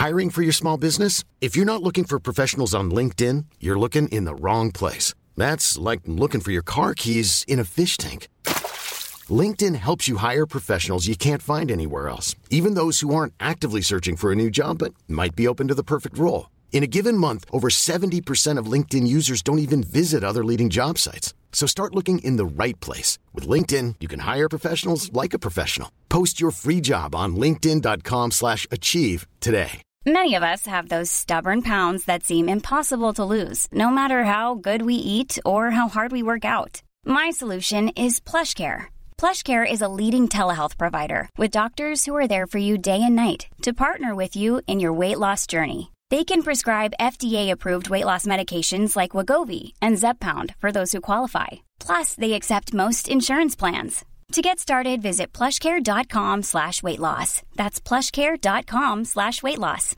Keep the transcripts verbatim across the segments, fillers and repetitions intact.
Hiring for your small business? If you're not looking for professionals on LinkedIn, you're looking in the wrong place. That's like looking for your car keys in a fish tank. LinkedIn helps you hire professionals you can't find anywhere else, even those who aren't actively searching for a new job but might be open to the perfect role. In a given month, over seventy percent of LinkedIn users don't even visit other leading job sites. So start looking in the right place. With LinkedIn, you can hire professionals like a professional. Post your free job on linkedin.com slash achieve today. Many of us have those stubborn pounds that seem impossible to lose, no matter how good we eat or how hard we work out. My solution is PlushCare. PlushCare is a leading telehealth provider with doctors who are there for you day and night to partner with you in your weight loss journey. They can prescribe F D A-approved weight loss medications like Wegovy and Zepbound for those who qualify. Plus, they accept most insurance plans. To get started, visit plushcare.com slash weight loss. That's plushcare.com slash weight loss.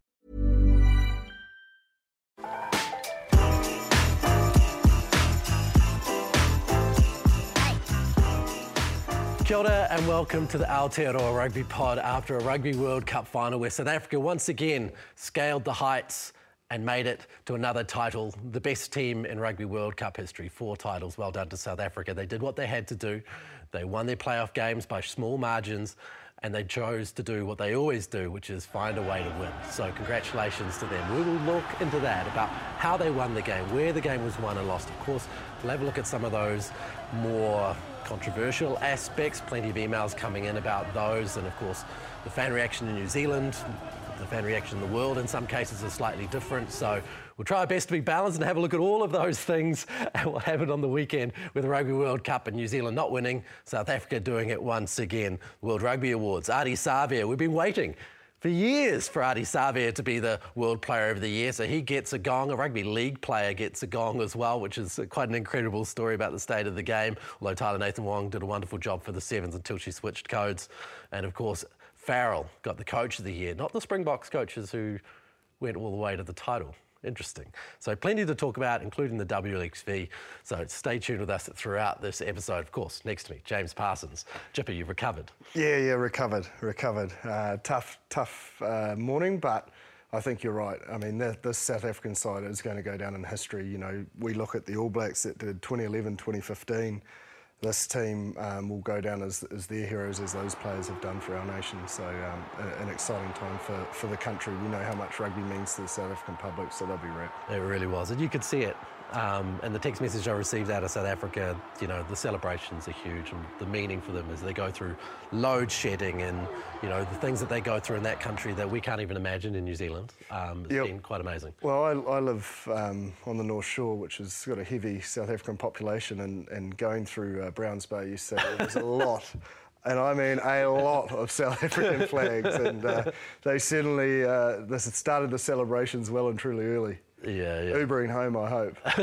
Kia ora and welcome to the Aotearoa Rugby Pod after a Rugby World Cup final where South Africa once again scaled the heights and made it to another title, the best team in Rugby World Cup history. Four titles, well done to South Africa. They did what they had to do. They won their playoff games by small margins and they chose to do what they always do, which is find a way to win. So congratulations to them. We will look into that, about how they won the game, where the game was won and lost. Of course, we'll have a look at some of those more controversial aspects, plenty of emails coming in about those, and of course the fan reaction in New Zealand, the fan reaction in the world in some cases is slightly different, so we'll try our best to be balanced and have a look at all of those things, and we'll have it on the weekend with the Rugby World Cup and New Zealand not winning, South Africa doing it once again. World Rugby Awards, Ardie Savea, we've been waiting for years for Ardie Savea to be the World Player of the Year, so he gets a gong. A Rugby League player gets a gong as well, which is quite an incredible story about the state of the game, although Tyler Nathan-Wong did a wonderful job for the Sevens until she switched codes. And of course, Farrell got the Coach of the Year, not the Springboks coaches who went all the way to the title. Interesting. So plenty to talk about, including the W X V. So stay tuned with us throughout this episode. Of course, next to me, James Parsons. Jipper, you've recovered. Yeah, yeah, recovered, recovered. Uh, tough, tough uh, morning, but I think you're right. I mean, this, this South African side is going to go down in history. You know, we look at the All Blacks that did twenty eleven, twenty fifteen. This team um, will go down as, as their heroes, as those players have done for our nation. So um, an exciting time for, for the country. We know how much rugby means to the South African public, so they'll be right. It really was, and you could see it. Um, and the text message I received out of South Africa, you know, the celebrations are huge, and the meaning for them as they go through load shedding and, you know, the things that they go through in that country that we can't even imagine in New Zealand. Um, it's yep. been quite amazing. Well, I, I live um, on the North Shore, which has got a heavy South African population, and, and going through uh, Browns Bay, you said there was a lot. And I mean a lot of South African flags, and uh, they certainly uh, this started the celebrations well and truly early. Yeah, yeah. Ubering home, I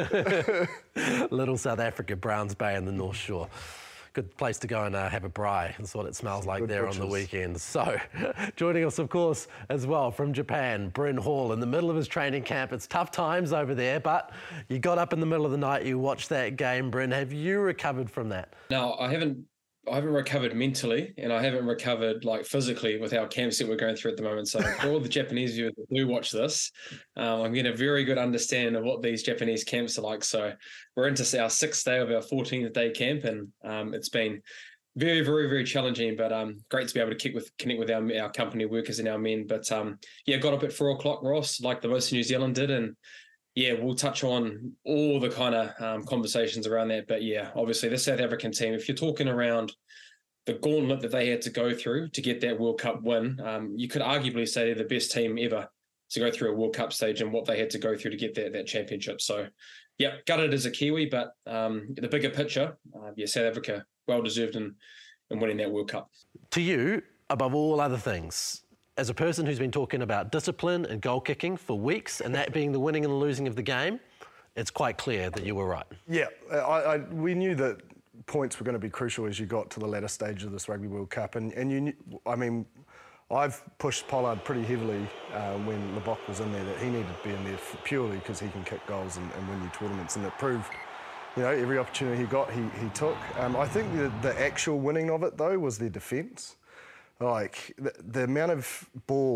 hope. Little South Africa, Browns Bay and the North Shore. Good place to go and uh, have a braai. That's what it smells like Good there butchers. on the weekend. So, joining us, of course, as well from Japan, Bryn Hall, in the middle of his training camp. It's tough times over there, but you got up in the middle of the night, you watched that game, Bryn. Have you recovered from that? No, I haven't. I haven't recovered mentally, and I haven't recovered like physically with our camps that we're going through at the moment. So for all the Japanese viewers that do watch this, um, I'm getting a very good understanding of what these Japanese camps are like. So we're into our sixth day of our fourteenth day camp, and um, it's been very, very, very challenging, but um, great to be able to kick with, connect with our, our company workers and our men. But um, yeah, got up at four o'clock, Ross, like the most of New Zealand did, and yeah, we'll touch on all the kind of um, conversations around that. But yeah, obviously the South African team, if you're talking around the gauntlet that they had to go through to get that World Cup win, um, you could arguably say they're the best team ever to go through a World Cup stage and what they had to go through to get that, that championship. So yeah, gutted as a Kiwi, but um, the bigger picture, uh, yeah, South Africa well-deserved in, in winning that World Cup. To you, above all other things, as a person who's been talking about discipline and goal kicking for weeks, and that being the winning and the losing of the game, it's quite clear that you were right. Yeah, I, I, we knew that points were going to be crucial as you got to the latter stage of this Rugby World Cup. And, and you knew, I mean, I've pushed Pollard pretty heavily uh, when Lebock was in there, that he needed to be in there purely because he can kick goals and, and win you tournaments. And it proved, you know, every opportunity he got, he, he took. Um, I think the, the actual winning of it, though, was their defence. Like, the, the amount of ball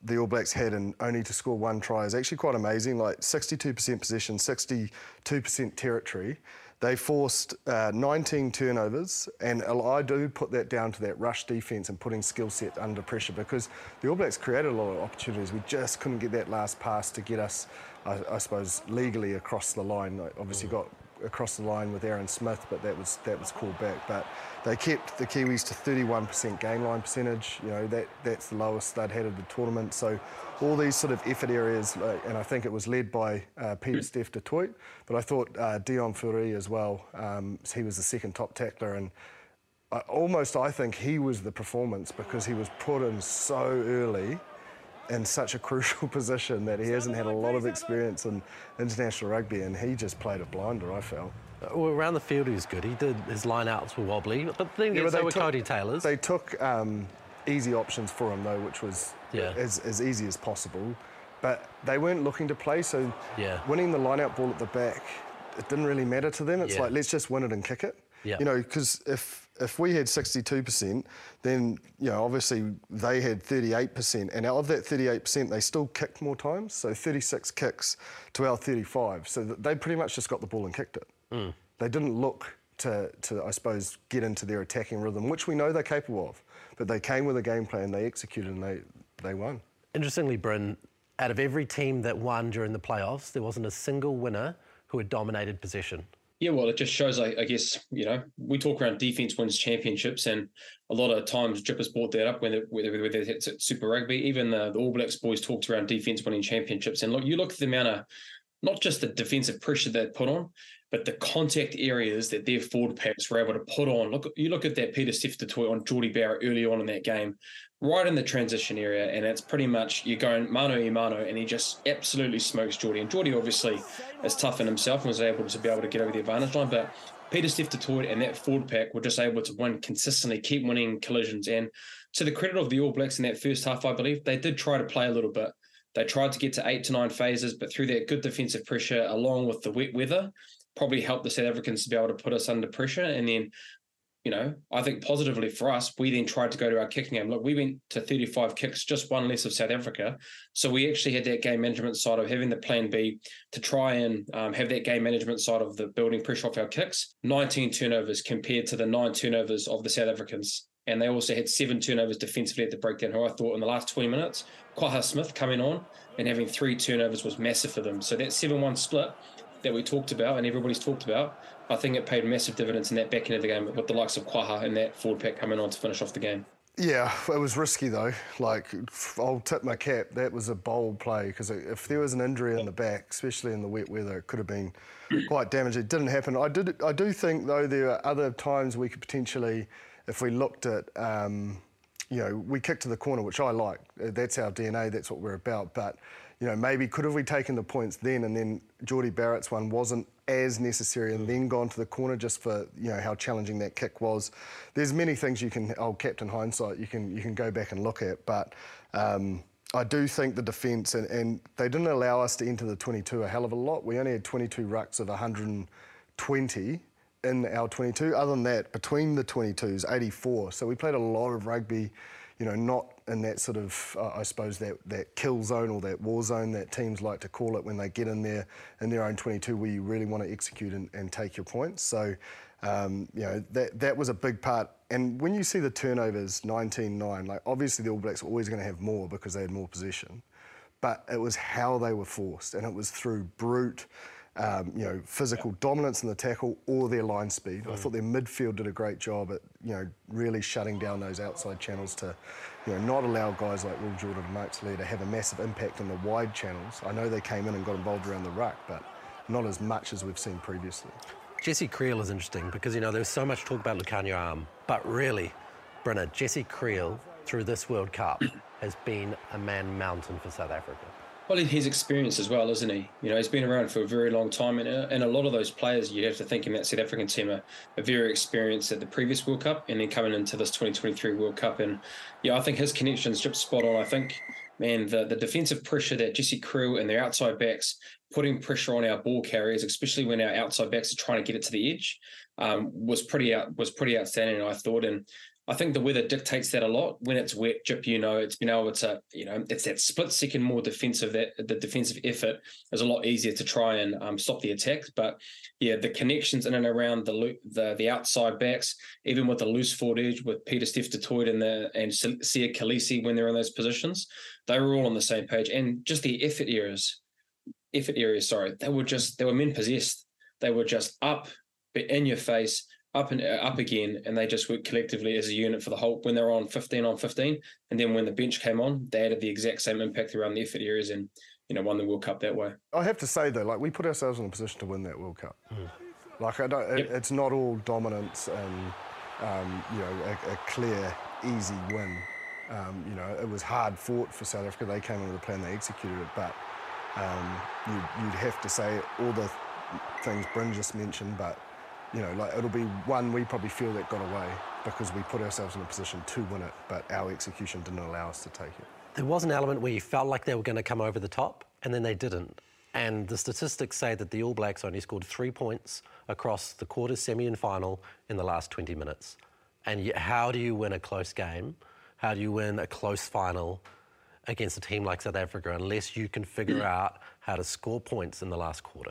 the All Blacks had and only to score one try is actually quite amazing. Like sixty-two percent possession, sixty-two percent territory. They forced uh, nineteen turnovers, and I do put that down to that rush defence and putting skill set under pressure, because the All Blacks created a lot of opportunities. We just couldn't get that last pass to get us, I, I suppose, legally across the line. Like obviously got across the line with Aaron Smith, but that was that was called back. But they kept the Kiwis to thirty-one percent game line percentage. You know, that that's the lowest they'd had at the tournament. So all these sort of effort areas, like, and I think it was led by uh, Pieter-Steph du Toit, but I thought uh, Dion Fourie as well. Um, he was the second top tackler, and I, almost I think he was the performance, because he was put in so early in such a crucial position that he hasn't had a lot of experience in international rugby, and he just played a blinder, I felt. Well, around the field he was good. He did, his line-outs were wobbly, but the thing yeah, is, they so were took, Cody Taylor's. They took um, easy options for him, though, which was yeah. as, as easy as possible. But they weren't looking to play, so yeah. winning the line-out ball at the back, it didn't really matter to them. It's yeah. like, let's just win it and kick it. Yeah. You know, because if if we had sixty-two percent, then, you know, obviously they had thirty-eight percent. And out of that thirty-eight percent, they still kicked more times. So thirty-six kicks to our thirty-five. So they pretty much just got the ball and kicked it. Mm. They didn't look to, to, I suppose, get into their attacking rhythm, which we know they're capable of. But they came with a game plan, they executed, and they, they won. Interestingly, Bryn, out of every team that won during the playoffs, there wasn't a single winner who had dominated possession. Yeah, well, it just shows, I, I guess, you know, we talk around defence wins championships, and a lot of times Jip has brought that up when whether it's Super Rugby. Even the, the All Blacks boys talked around defence winning championships. And look, you look at the amount of, not just the defensive pressure they put on, but the contact areas that their forward packs were able to put on. Look, you look at that Pieter-Steph du Toit on Jordie Barrett early on in that game, right in the transition area, and it's pretty much you're going mano a mano, and he just absolutely smokes Jordie. And Jordie obviously is tough in himself and was able to be able to get over the advantage line, but Pieter-Steph du Toit and that forward pack were just able to win consistently, keep winning collisions. And to the credit of the All Blacks in that first half, I believe, they did try to play a little bit. They tried to get to eight to nine phases, but through that good defensive pressure, along with the wet weather, probably helped the South Africans to be able to put us under pressure. And then, you know, I think positively for us, we then tried to go to our kicking game. Look, we went to thirty-five kicks, just one less of South Africa. So we actually had that game management side of having the plan B to try and um, have that game management side of the building pressure off our kicks. nineteen turnovers compared to the nine turnovers of the South Africans. And they also had seven turnovers defensively at the breakdown, who I thought in the last twenty minutes, Kwagga Smith coming on and having three turnovers was massive for them. So that seven one split that we talked about and everybody's talked about, I think it paid massive dividends in that back end of the game with the likes of Kwagga and that forward pack coming on to finish off the game. Yeah, it was risky though. Like, I'll tip my cap. That was a bold play, because if there was an injury in the back, especially in the wet weather, it could have been quite damaging. It didn't happen. I did. I do think though there are other times we could potentially, if we looked at, um, you know, we kicked to the corner, which I like. That's our D N A. That's what we're about. But you know, maybe could have we taken the points then, and then Jordie Barrett's one wasn't as necessary, and then gone to the corner just for, you know, how challenging that kick was. There's many things you can, oh, Captain Hindsight, you can you can go back and look at, but um, I do think the defence, and, and they didn't allow us to enter the twenty-two a hell of a lot. We only had twenty-two rucks of one hundred twenty in our twenty-two. Other than that, between the twenty-twos, eighty-four. So we played a lot of rugby, you know, not in that sort of, uh, I suppose, that, that kill zone or that war zone that teams like to call it when they get in there in their own twenty-two, where you really want to execute and, and take your points. So, um, you know, that that was a big part. And when you see the turnovers, nineteen nine, like obviously the All Blacks were always going to have more because they had more possession, but it was how they were forced, and it was through brute, Um, you know, physical dominance in the tackle or their line speed. Mm. I thought their midfield did a great job at, you know, really shutting down those outside channels to, you know, not allow guys like Will Jordan and Mark Slater to have a massive impact on the wide channels. I know they came in and got involved around the ruck, but not as much as we've seen previously. Jesse Creel is interesting because, you know, there's so much talk about Lukhanyo Am, but really, Brenna, Jesse Creel through this World Cup has been a man mountain for South Africa. Well, he's experienced as well, isn't he? You know, he's been around for a very long time, and, and a lot of those players you have to think in that South African team are, are very experienced at the previous World Cup and then coming into this twenty twenty-three World Cup. And yeah, I think his connection's just spot on. I think, man, the, the defensive pressure that Jesse Creel and their outside backs putting pressure on our ball carriers, especially when our outside backs are trying to get it to the edge, um, was pretty out was pretty outstanding, I thought. And I think the weather dictates that a lot. When it's wet, Jip, you know, it's been able to, you know, it's that split second more defensive, that the defensive effort is a lot easier to try and um, stop the attacks. But yeah, the connections in and around the the the outside backs, even with the loose forward edge with Peter Steph Detroit and the and Sia Khaleesi when they're in those positions, they were all on the same page. And just the effort areas, effort areas, sorry, they were just they were men possessed. They were just up, in your face. Up and uh, up again, and they just worked collectively as a unit for the whole. When they were on fifteen on fifteen, and then when the bench came on, they added the exact same impact around the effort areas, and you know won the World Cup that way. I have to say though, like we put ourselves in a position to win that World Cup. Mm. Like I don't, yep. it, it's not all dominance and um, you know a, a clear, easy win. Um, you know, it was hard fought for South Africa. They came in with a plan, they executed it, but um, you, you'd have to say all the things Bryn just mentioned, but. You know, like it'll be one we probably feel that got away because we put ourselves in a position to win it, but our execution didn't allow us to take it. There was an element where you felt like they were going to come over the top, and then they didn't. And the statistics say that the All Blacks only scored three points across the quarter, semi, and final in the last twenty minutes. And how do you win a close game? How do you win a close final against a team like South Africa unless you can figure out how to score points in the last quarter?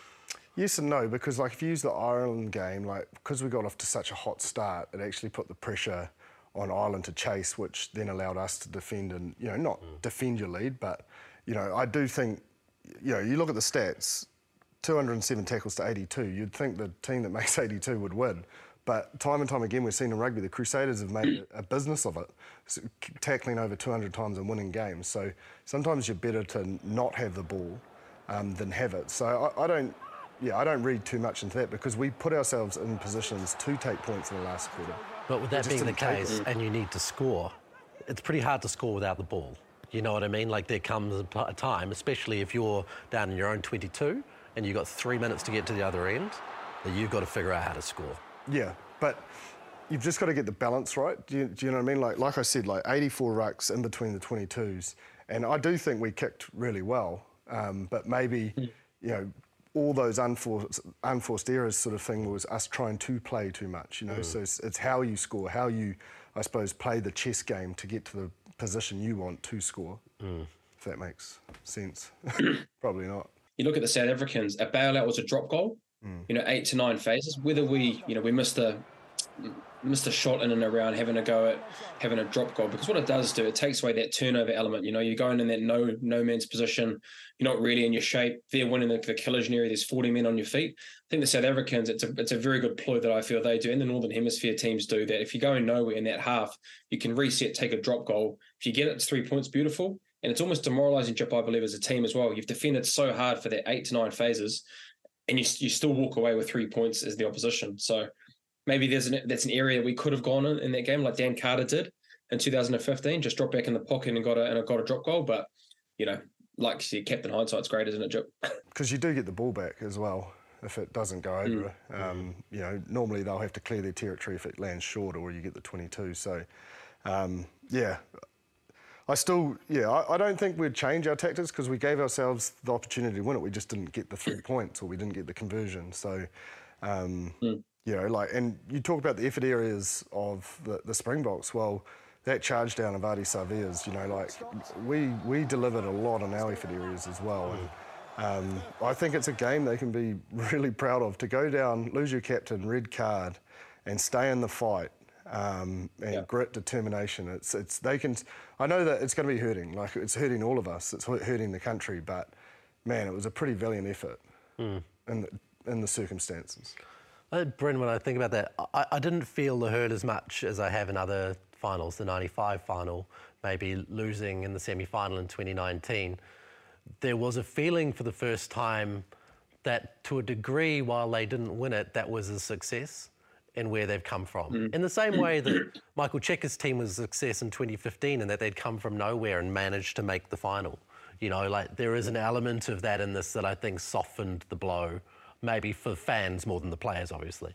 Yes and no, because like if you use the Ireland game, like because we got off to such a hot start, it actually put the pressure on Ireland to chase, which then allowed us to defend and, you know, not mm. defend your lead, but, you know, I do think, you know, you look at the stats, two hundred seven tackles to eighty-two, you'd think the team that makes eighty-two would win. But time and time again, we've seen in rugby, the Crusaders have made a business of it, so tackling over two hundred times and winning games. So sometimes you're better to not have the ball um, than have it. So I, I don't... Yeah, I don't read too much into that because we put ourselves in positions to take points in the last quarter. But with that being the case, and you need to score, it's pretty hard to score without the ball. You know what I mean? Like there comes a time, especially if you're down in your own twenty-two and you've got three minutes to get to the other end, that you've got to figure out how to score. Yeah, but you've just got to get the balance right. Do you, do you know what I mean? Like, like I said, like eighty-four rucks in between the twenty-twos. And I do think we kicked really well, um, but maybe, you know, all those unforced, unforced errors sort of thing was us trying to play too much, you know. Mm. So it's, it's how you score, how you, I suppose, play the chess game to get to the position you want to score, mm. if that makes sense. Probably not. You look at the South Africans, a bailout was a drop goal, mm. you know, eight to nine phases. Whether we, you know, we missed a, missed a shot in and around having a go at having a drop goal, because what it does do, it takes away that turnover element. You know, you're going in that no no man's position, you're not really in your shape. They're winning the, the collision area. There's forty men on your feet. I think the South Africans, it's a it's a very good ploy that I feel they do, and the Northern Hemisphere teams do, that if you're going nowhere in that half, you can reset, take a drop goal. If you get it, it's three points, beautiful. And it's almost demoralising, Jip, I believe, as a team as well. You've defended so hard for that eight to nine phases, and you you still walk away with three points as the opposition. So maybe there's an that's an area we could have gone in in that game, like Dan Carter did in two thousand fifteen, just dropped back in the pocket and got a and got a drop goal. But you know, like you said, Captain Hindsight's great, isn't it, Jip? Because you do get the ball back as well if it doesn't go over. Mm. Um, you know, normally they'll have to clear their territory if it lands short, or you get the twenty-two. So, um, yeah. I still, yeah, I, I don't think we'd change our tactics because we gave ourselves the opportunity to win it. We just didn't get the three points, or we didn't get the conversion. So, um, mm. you know, like, and you talk about the effort areas of the, the Springboks. Well, that charge down of Ardie Savea's, you know, like, we we delivered a lot on our effort areas as well. And um, I think it's a game they can be really proud of. To go down, lose your captain, red card, and stay in the fight. Um, and yeah. grit, determination. It's it's they can. I know that it's going to be hurting. Like it's hurting all of us. It's hurting the country. But man, it was a pretty valiant effort mm. in the, in the circumstances. I think, Bryn, when I think about that, I, I didn't feel the hurt as much as I have in other finals. The ninety-five final, maybe losing in the semi-final in twenty nineteen. There was a feeling for the first time that, to a degree, while they didn't win it, that was a success. And where they've come from. Mm. In the same way that Michael Cheika's team was a success in twenty fifteen, and that they'd come from nowhere and managed to make the final. You know, like there is an element of that in this that I think softened the blow, maybe for fans more than the players, obviously.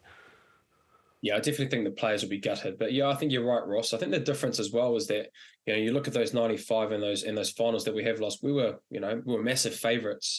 Yeah, I definitely think the players will be gutted. But yeah, I think you're right, Ross. I think the difference as well is that, you know, you look at those ninety-five and those and those finals that we have lost, we were, you know, we were massive favourites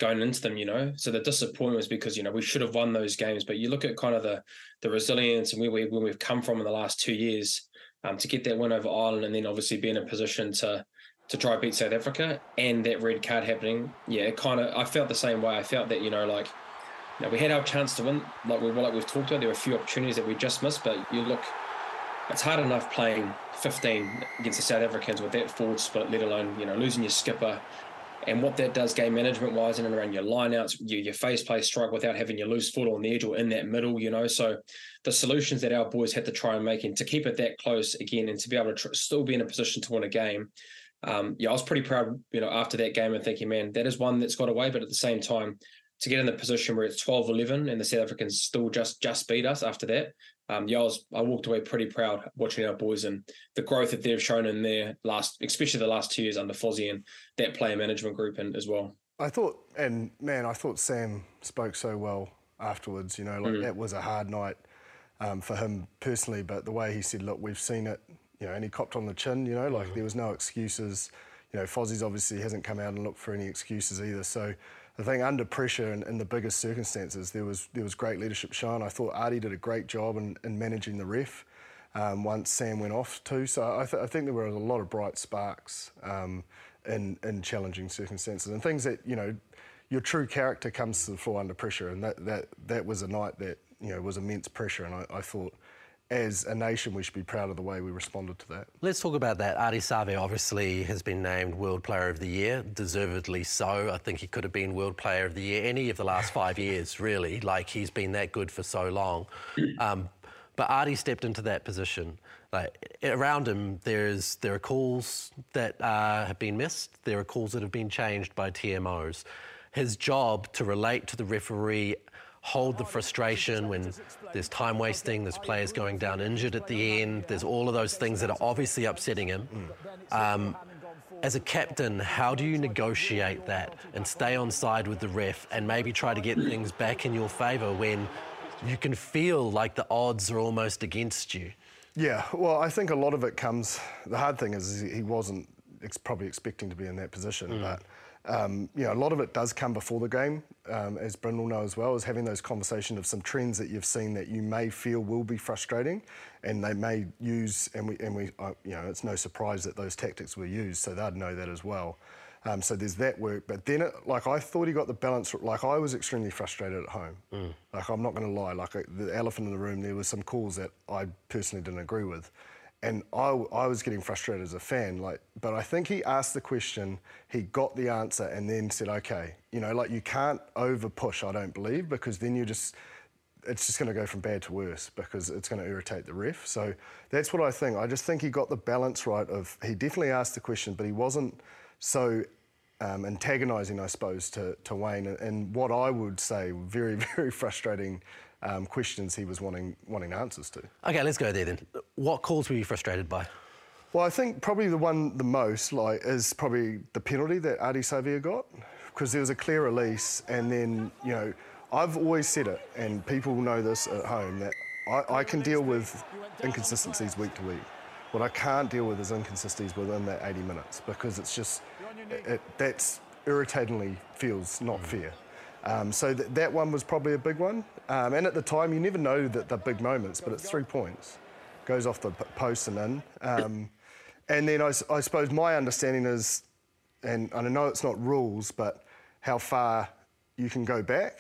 going into them, you know. So the disappointment was because, you know, we should have won those games. But you look at kind of the the resilience and where, we, where we've come from in the last two years um, to get that win over Ireland and then obviously be in a position to to try beat South Africa and that red card happening. Yeah, it kind of, I felt the same way. I felt that, you know, like, you know, we had our chance to win. Like, we, like we've talked about, there were a few opportunities that we just missed. But you look, it's hard enough playing fifteen against the South Africans with that forward split, let alone, you know, losing your skipper. And what that does game management-wise in and around your lineouts, your, your face play strike without having your loose foot on the edge or in that middle, you know. So the solutions that our boys had to try and make and to keep it that close again and to be able to tr- still be in a position to win a game, um, yeah, I was pretty proud, you know, after that game and thinking, man, that is one that's got away. But at the same time, to get in the position where it's twelve eleven and the South Africans still just just beat us after that, Um, yeah, I, was, I walked away pretty proud watching our boys and the growth that they've shown in their last, especially the last two years under Fozzie and that player management group and as well. I thought, and man, I thought Sam spoke so well afterwards. You know, like mm. that was a hard night um, for him personally, but the way he said, look, we've seen it, you know, and he copped on the chin, you know, like mm. there was no excuses. You know, Fozzie's obviously hasn't come out and looked for any excuses either. So I think under pressure and in the biggest circumstances, there was there was great leadership shown. I thought Ardie did a great job in, in managing the ref um, once Sam went off too. So I, th- I think there were a lot of bright sparks um, in, in challenging circumstances and things that, you know, your true character comes to the floor under pressure. And that, that, that was a night that, you know, was immense pressure. And I, I thought, as a nation, we should be proud of the way we responded to that. Let's talk about that. Ardie Savea obviously has been named World Player of the Year, deservedly so. I think he could have been World Player of the Year any of the last five years, really. Like, he's been that good for so long. Um, but Ardie stepped into that position. Like, around him, there's there are calls that uh, have been missed. There are calls that have been changed by T M Os. His job to relate to the referee, hold the frustration when there's time wasting, there's players going down injured at the end, there's all of those things that are obviously upsetting him. Mm. Um, as a captain, how do you negotiate that and stay on side with the ref and maybe try to get things back in your favour when you can feel like the odds are almost against you? Yeah, well, I think a lot of it comes, the hard thing is he wasn't ex- probably expecting to be in that position, mm. but Um, you know, a lot of it does come before the game, um, as Bryn will know as well, is having those conversations of some trends that you've seen that you may feel will be frustrating, and they may use, and we, and we, uh, you know, it's no surprise that those tactics were used, so they'd know that as well. Um, so there's that work, but then, it, like, I thought he got the balance. Like, I was extremely frustrated at home. Mm. Like, I'm not going to lie. Like, the elephant in the room, there were some calls that I personally didn't agree with. And I, I was getting frustrated as a fan, like, but I think he asked the question, he got the answer, and then said, okay, you know, like, you can't over push, I don't believe, because then you just, it's just going to go from bad to worse because it's going to irritate the ref. So that's what I think. I just think he got the balance right of, he definitely asked the question, but he wasn't so um, antagonising, I suppose, to, to Wayne, and, and what I would say, very, very frustrating Um, questions he was wanting wanting answers to. Okay, let's go there then. What calls were you frustrated by? Well, I think probably the one the most like is probably the penalty that Ardie Savea got, because there was a clear release, and then, you know, I've always said it, and people know this at home, that I, I can deal with inconsistencies week to week. What I can't deal with is inconsistencies within that eighty minutes, because it's just, it, that's irritatingly feels not mm. fair. Um, so th- that one was probably a big one. Um, and at the time, you never know that they're big moments, but it's three points. Goes off the p- post and in. Um, and then I, I suppose my understanding is, and, and I know it's not rules, but how far you can go back,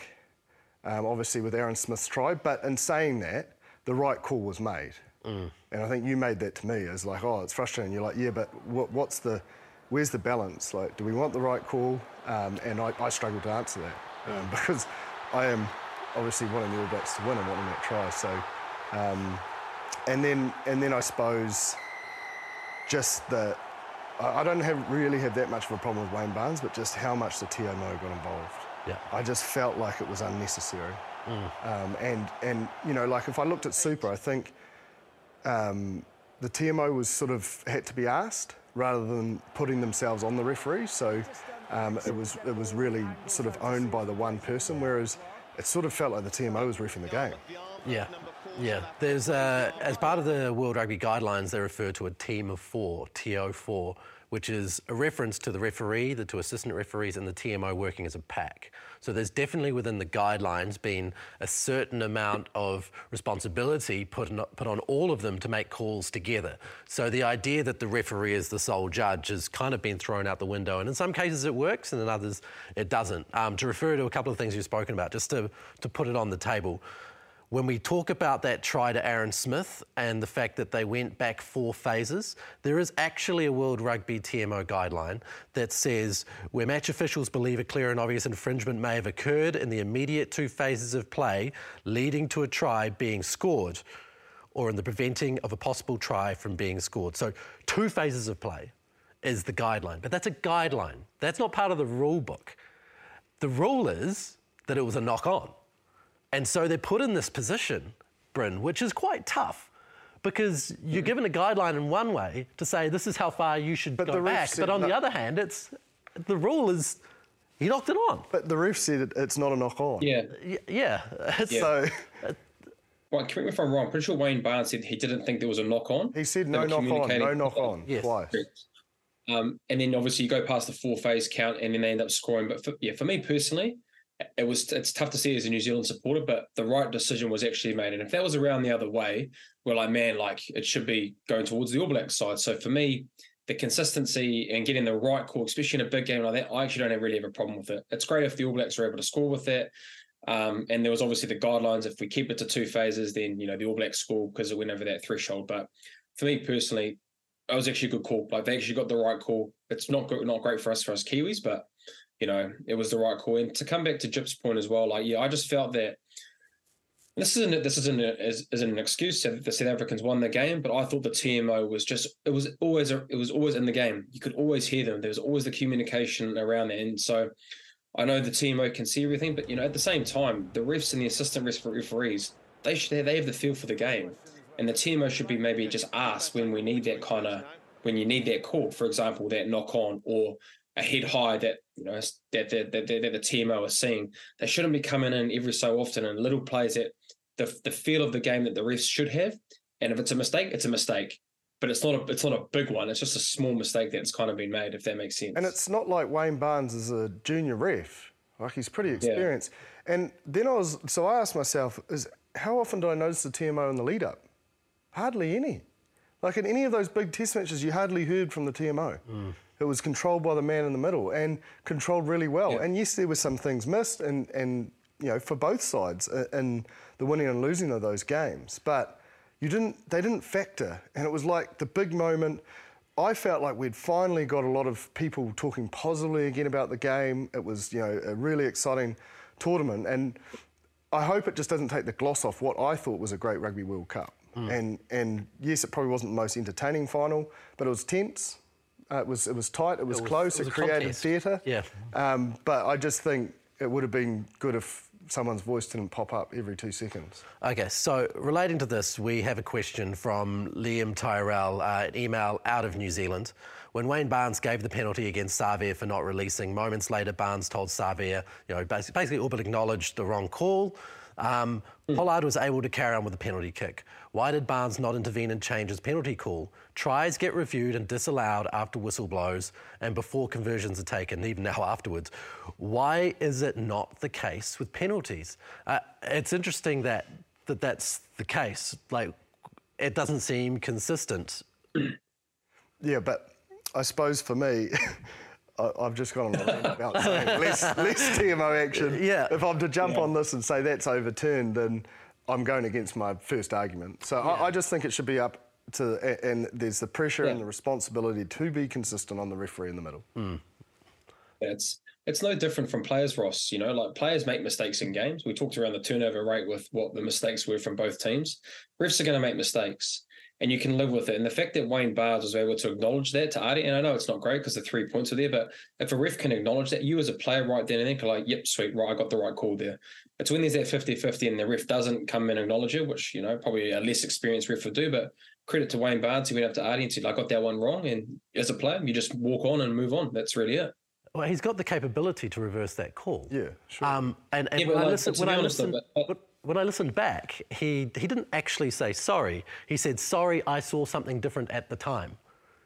um, obviously with Aaron Smith's try. But in saying that, the right call was made. Mm. And I think you made that to me as like, oh, it's frustrating. You're like, yeah, but what, what's the, where's the balance? Like, do we want the right call? Um, and I, I struggled to answer that. Um, because I am obviously wanting the All Blacks to win and wanting that try. So, um, and then and then I suppose just the I, I don't have really have that much of a problem with Wayne Barnes, but just how much the T M O got involved. Yeah, I just felt like it was unnecessary. Mm. Um, and and you know, like if I looked at Super, I think um, the T M O was sort of had to be asked rather than putting themselves on the referee. So. Um, it was it was really sort of owned by the one person, whereas it sort of felt like the T M O was reffing the game. Yeah, yeah. There's uh, as part of the World Rugby Guidelines, they refer to a team of four, T O four, which is a reference to the referee, the two assistant referees, and the T M O working as a pack. So there's definitely within the guidelines been a certain amount of responsibility put on, put on all of them to make calls together. So the idea that the referee is the sole judge has kind of been thrown out the window, and in some cases it works and in others it doesn't. Um, to refer to a couple of things you've spoken about, just to, to put it on the table, when we talk about that try to Aaron Smith and the fact that they went back four phases, there is actually a World Rugby T M O guideline that says where match officials believe a clear and obvious infringement may have occurred in the immediate two phases of play leading to a try being scored, or in the preventing of a possible try from being scored. So two phases of play is the guideline, but that's a guideline. That's not part of the rule book. The rule is that it was a knock-on. And so they're put in this position, Bryn, which is quite tough, because you're given a guideline in one way to say this is how far you should but go back. But on no. the other hand, it's the rule is he knocked it on. But the ref said it, it's not a knock-on. Yeah. Y- yeah. yeah. So... Well, correct me if I'm wrong. I'm pretty sure Wayne Barnes said he didn't think there was a knock-on. He said no knock-on, no knock-on, yes. twice. Um, and then obviously you go past the four-phase count and then they end up scoring. But for, yeah, for me personally, it was it's tough to see as a New Zealand supporter, but the right decision was actually made. And if that was around the other way, we're like, man, like it should be going towards the All Blacks side. So for me, the consistency and getting the right call, especially in a big game like that, I actually don't really have a problem with it. It's great if the All Blacks are able to score with that. Um, and there was obviously the guidelines. If we keep it to two phases, then, you know, the All Blacks score because it went over that threshold. But for me personally, it was actually a good call. Like they actually got the right call. It's not good, not great for us, for us Kiwis, but you know, it was the right call. And to come back to Jip's point as well, like, yeah, I just felt that this isn't this isn't a, is, isn't an excuse that the South Africans won the game, but I thought the T M O was just it was always a, it was always in the game. You could always hear them. There was always the communication around it. And so I know the T M O can see everything, but you know, at the same time, the refs and the assistant referees, they should they have the feel for the game, and the T M O should be maybe just asked when we need that kind of when you need that call, for example, that knock on or a head high that you know that that, that, that the T M O is seeing. They shouldn't be coming in every so often and little plays that the the feel of the game that the refs should have. And if it's a mistake, it's a mistake. But it's not a it's not a big one. It's just a small mistake that's kind of been made, if that makes sense. And it's not like Wayne Barnes is a junior ref. Like he's pretty experienced. Yeah. And then I was so I asked myself, is how often do I notice the T M O in the lead up? Hardly any. Like in any of those big test matches, you hardly heard from the T M O. Mm. It was controlled by the man in the middle and controlled really well. Yeah. And yes, there were some things missed, and, and you know, for both sides in the winning and losing of those games. But you didn't. They didn't factor, and it was like the big moment. I felt like we'd finally got a lot of people talking positively again about the game. It was, you know, a really exciting tournament, and I hope it just doesn't take the gloss off what I thought was a great Rugby World Cup. Mm. And and yes, it probably wasn't the most entertaining final, but it was tense. Uh, it was it was tight. It was, it was close. It, was it created theatre. Yeah. Um, but I just think it would have been good if someone's voice didn't pop up every two seconds. Okay, so relating to this, we have a question from Liam Tyrell, uh, an email out of New Zealand. When Wayne Barnes gave the penalty against Savea for not releasing, moments later Barnes told Savea, you know, basically, basically all but acknowledged the wrong call. Um, mm. Pollard was able to carry on with the penalty kick. Why did Barnes not intervene and change his penalty call? Tries get reviewed and disallowed after whistle blows and before conversions are taken, even now afterwards. Why is it not the case with penalties? Uh, it's interesting that, that that's the case. Like, it doesn't seem consistent. Yeah, but I suppose for me... I've just gone on a rant about saying less, less T M O action. Yeah. If I'm to jump yeah. on this and say that's overturned, then I'm going against my first argument. So yeah. I, I just think it should be up to, and there's the pressure yeah. and the responsibility to be consistent on the referee in the middle. Mm. It's it's no different from players, Ross. You know, like players make mistakes in games. We talked around the turnover rate with what the mistakes were from both teams. Refs are going to make mistakes. And you can live with it. And the fact that Wayne Barnes was able to acknowledge that to Ardie, and I know it's not great because the three points are there, but if a ref can acknowledge that, you as a player right then and then can like, yep, sweet, right, I got the right call there. It's when there's that fifty-fifty and the ref doesn't come and acknowledge it, which, you know, probably a less experienced ref would do, but credit to Wayne Barnes, he went up to Ardie and said, I got that one wrong. And as a player, you just walk on and move on. That's really it. Well, he's got the capability to reverse that call. Yeah, sure. Um, and and yeah, when, like, I listen, when, I listen, honest, but, when I listened back, he, he didn't actually say sorry. He said, sorry, I saw something different at the time.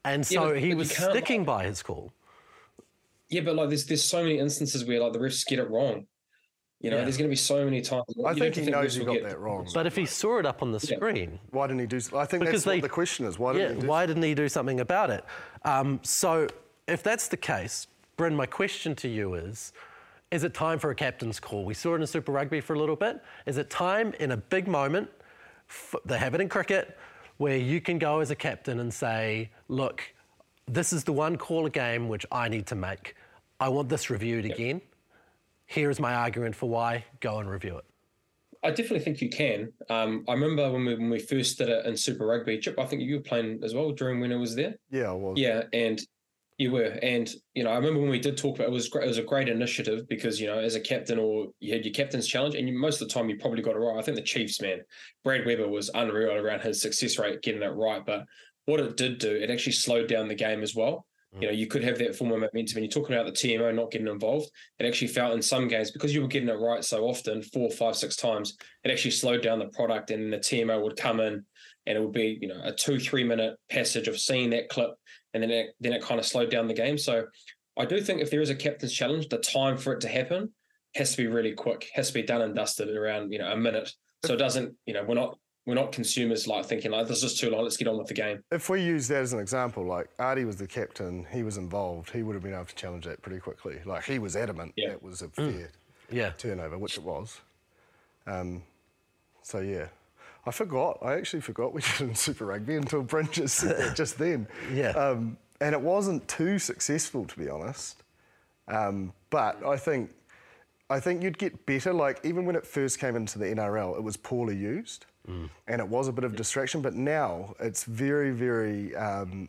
And so yeah, but, he but was sticking by his call. Yeah, but like there's there's so many instances where like the refs get it wrong. You know, yeah. there's going to be so many times. I think he think knows he got get, that wrong. But if he saw it up on the yeah. screen, why didn't he do? I think that's they, what the question is. Why didn't yeah, he do? Why didn't he do something about it? Um, so if that's the case, Bryn, my question to you is: is it time for a captain's call? We saw it in Super Rugby for a little bit. Is it time in a big moment? They have it in cricket, where you can go as a captain and say, "Look, this is the one call a game which I need to make. I want this reviewed yep. again. Here's my argument for why. Go and review it." I definitely think you can. Um, I remember when we when we first did it in Super Rugby, Chip, I think you were playing as well during when it was there. Yeah, I was. Yeah, and you were. And, you know, I remember when we did talk about it, it was, it was a great initiative because, you know, as a captain or you had your captain's challenge and you, most of the time you probably got it right. I think the Chiefs, man, Brad Weber was unreal around his success rate getting it right. But what it did do, it actually slowed down the game as well. You know, you could have that form of momentum. And you're talking about the T M O not getting involved. It actually felt in some games, because you were getting it right so often, four, five, six times, it actually slowed down the product, and the T M O would come in and it would be, you know, a two, three minute passage of seeing that clip, and then it, then it kind of slowed down the game. So I do think if there is a captain's challenge, the time for it to happen has to be really quick, has to be done and dusted around, you know, a minute. So it doesn't, you know, we're not, We're not consumers like thinking like this is too long, let's get on with the game. If we use that as an example, like Ardie was the captain, he was involved, he would have been able to challenge that pretty quickly. Like he was adamant yeah. that was a fair mm. yeah. turnover, which it was. Um, so yeah, I forgot. I actually forgot we did it in Super Rugby until Bryn just said that just then. Yeah. Um, and it wasn't too successful, to be honest. Um, but I think I think you'd get better. Like even when it first came into the N R L, it was poorly used. Mm. And it was a bit of distraction, but now it's very, very, um,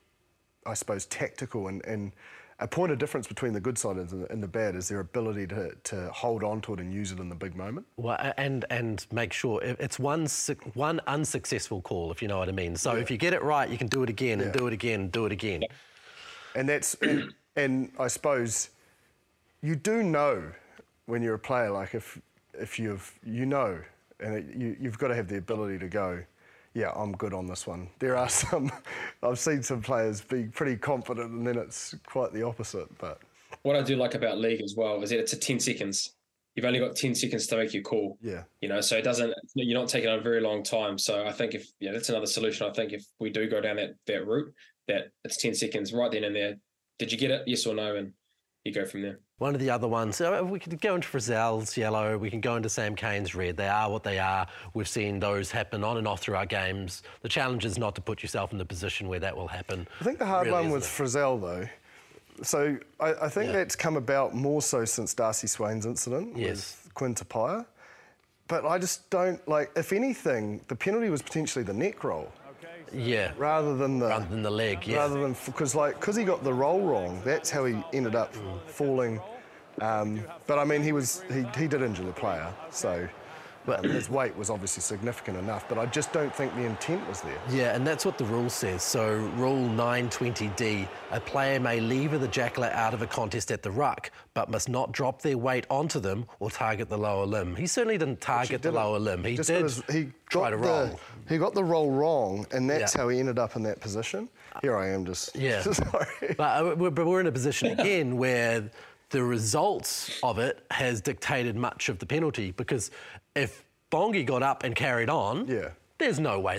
I suppose, tactical. And, and a point of difference between the good side and the, and the bad is their ability to, to hold on to it and use it in the big moment. Well, and and make sure it's one one unsuccessful call, if you know what I mean. So yeah. if you get it right, you can do it again and yeah. do it again and do it again. Yeah. And that's and, and I suppose you do know when you're a player, like if if you've you know. And it, you, you've got to have the ability to go, yeah, I'm good on this one. There are some, I've seen some players be pretty confident and then it's quite the opposite. But what I do like about League as well is that it's a ten seconds. You've only got ten seconds to make your call. Yeah. You know, so it doesn't, you're not taking a very long time. So I think if, yeah, that's another solution. I think if we do go down that, that route, that it's ten seconds right then and there. Did you get it? Yes or no? And you go from there. One of the other ones, so we could go into Frizzell's yellow, we can go into Sam Cane's red. They are what they are. We've seen those happen on and off through our games. The challenge is not to put yourself in the position where that will happen. I think the hard really, one was Frizzell, though. So I, I think yeah. that's come about more so since Darcy Swain's incident yes. with Quinn Tupaia. But I just don't, like, if anything, the penalty was potentially the neck roll. Yeah. Rather than the rather than the leg, yeah. Rather than because like because he got the roll wrong, that's how he ended up mm. falling. Um, but I mean, he was he, he did injure the player, so um, his weight was obviously significant enough. But I just don't think the intent was there. Yeah, and that's what the rule says. So Rule nine twenty D: a player may lever the jackler out of a contest at the ruck, but must not drop their weight onto them or target the lower limb. He certainly didn't target the lower limb. He just did his, he try to roll. The, he got the roll wrong, and that's yeah. how he ended up in that position. Here I am, just yeah. sorry. But, uh, we're, but we're in a position again where the results of it has dictated much of the penalty, because if Bongi got up and carried on, yeah. there's no way.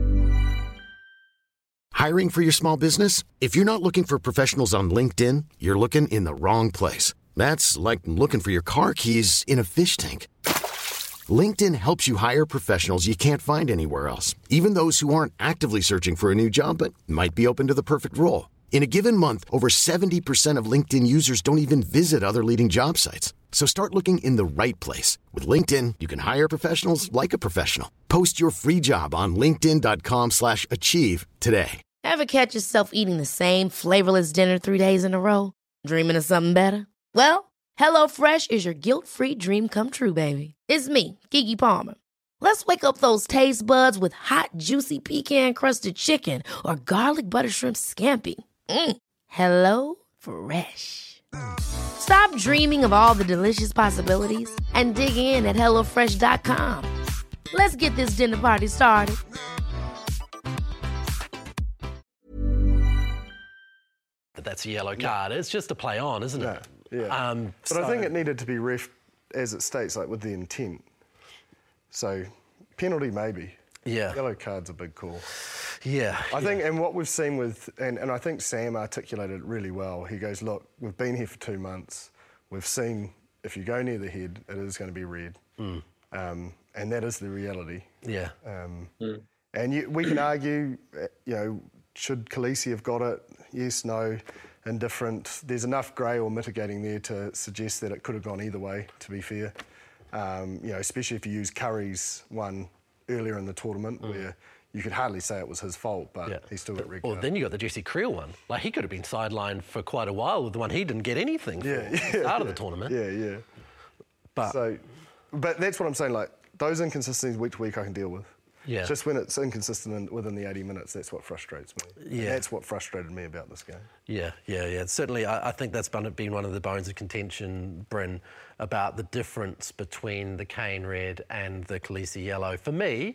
Hiring for your small business? If you're not looking for professionals on LinkedIn, you're looking in the wrong place. That's like looking for your car keys in a fish tank. LinkedIn helps you hire professionals you can't find anywhere else, even those who aren't actively searching for a new job but might be open to the perfect role. In a given month, over seventy percent of LinkedIn users don't even visit other leading job sites. So start looking in the right place. With LinkedIn, you can hire professionals like a professional. Post your free job on linkedin dot com slash achieve today. Ever catch yourself eating the same flavorless dinner three days in a row? Dreaming of something better? Well, HelloFresh is your guilt-free dream come true, baby. It's me, Keke Palmer. Let's wake up those taste buds with hot, juicy pecan-crusted chicken or garlic butter shrimp scampi. Mm. Hello Fresh. Stop dreaming of all the delicious possibilities and dig in at hello fresh dot com. Let's get this dinner party started. that's a yellow card. No. It's just a play on, isn't no. it? Yeah. Um, but so... I think it needed to be ref as it states, like with the intent. So penalty maybe. Yeah. Yellow card's a big call. Yeah. I yeah. think, and what we've seen with, and, and I think Sam articulated it really well. He goes, look, we've been here for two months. We've seen if you go near the head, it is going to be red. Mm. Um, and that is the reality. Yeah. Um, mm. And you, we can argue, you know, should Khaleesi have got it? Yes, no, indifferent. There's enough grey or mitigating there to suggest that it could have gone either way, to be fair. Um, you know, especially if you use Curry's one earlier in the tournament mm. where you could hardly say it was his fault, but yeah. he still got red card. Well, then you got the Jesse Creel one. Like, he could have been sidelined for quite a while with the one he didn't get anything for yeah, at the yeah, start yeah. of the tournament. Yeah, yeah. But, so, but that's what I'm saying, like, those inconsistencies week to week I can deal with. Yeah. Just when it's inconsistent in, within the eighty minutes, that's what frustrates me. Yeah. And that's what frustrated me about this game. Yeah, yeah, yeah. Certainly, I, I think that's been one of the bones of contention, Bryn, about the difference between the Kane red and the Khaleesi yellow. For me,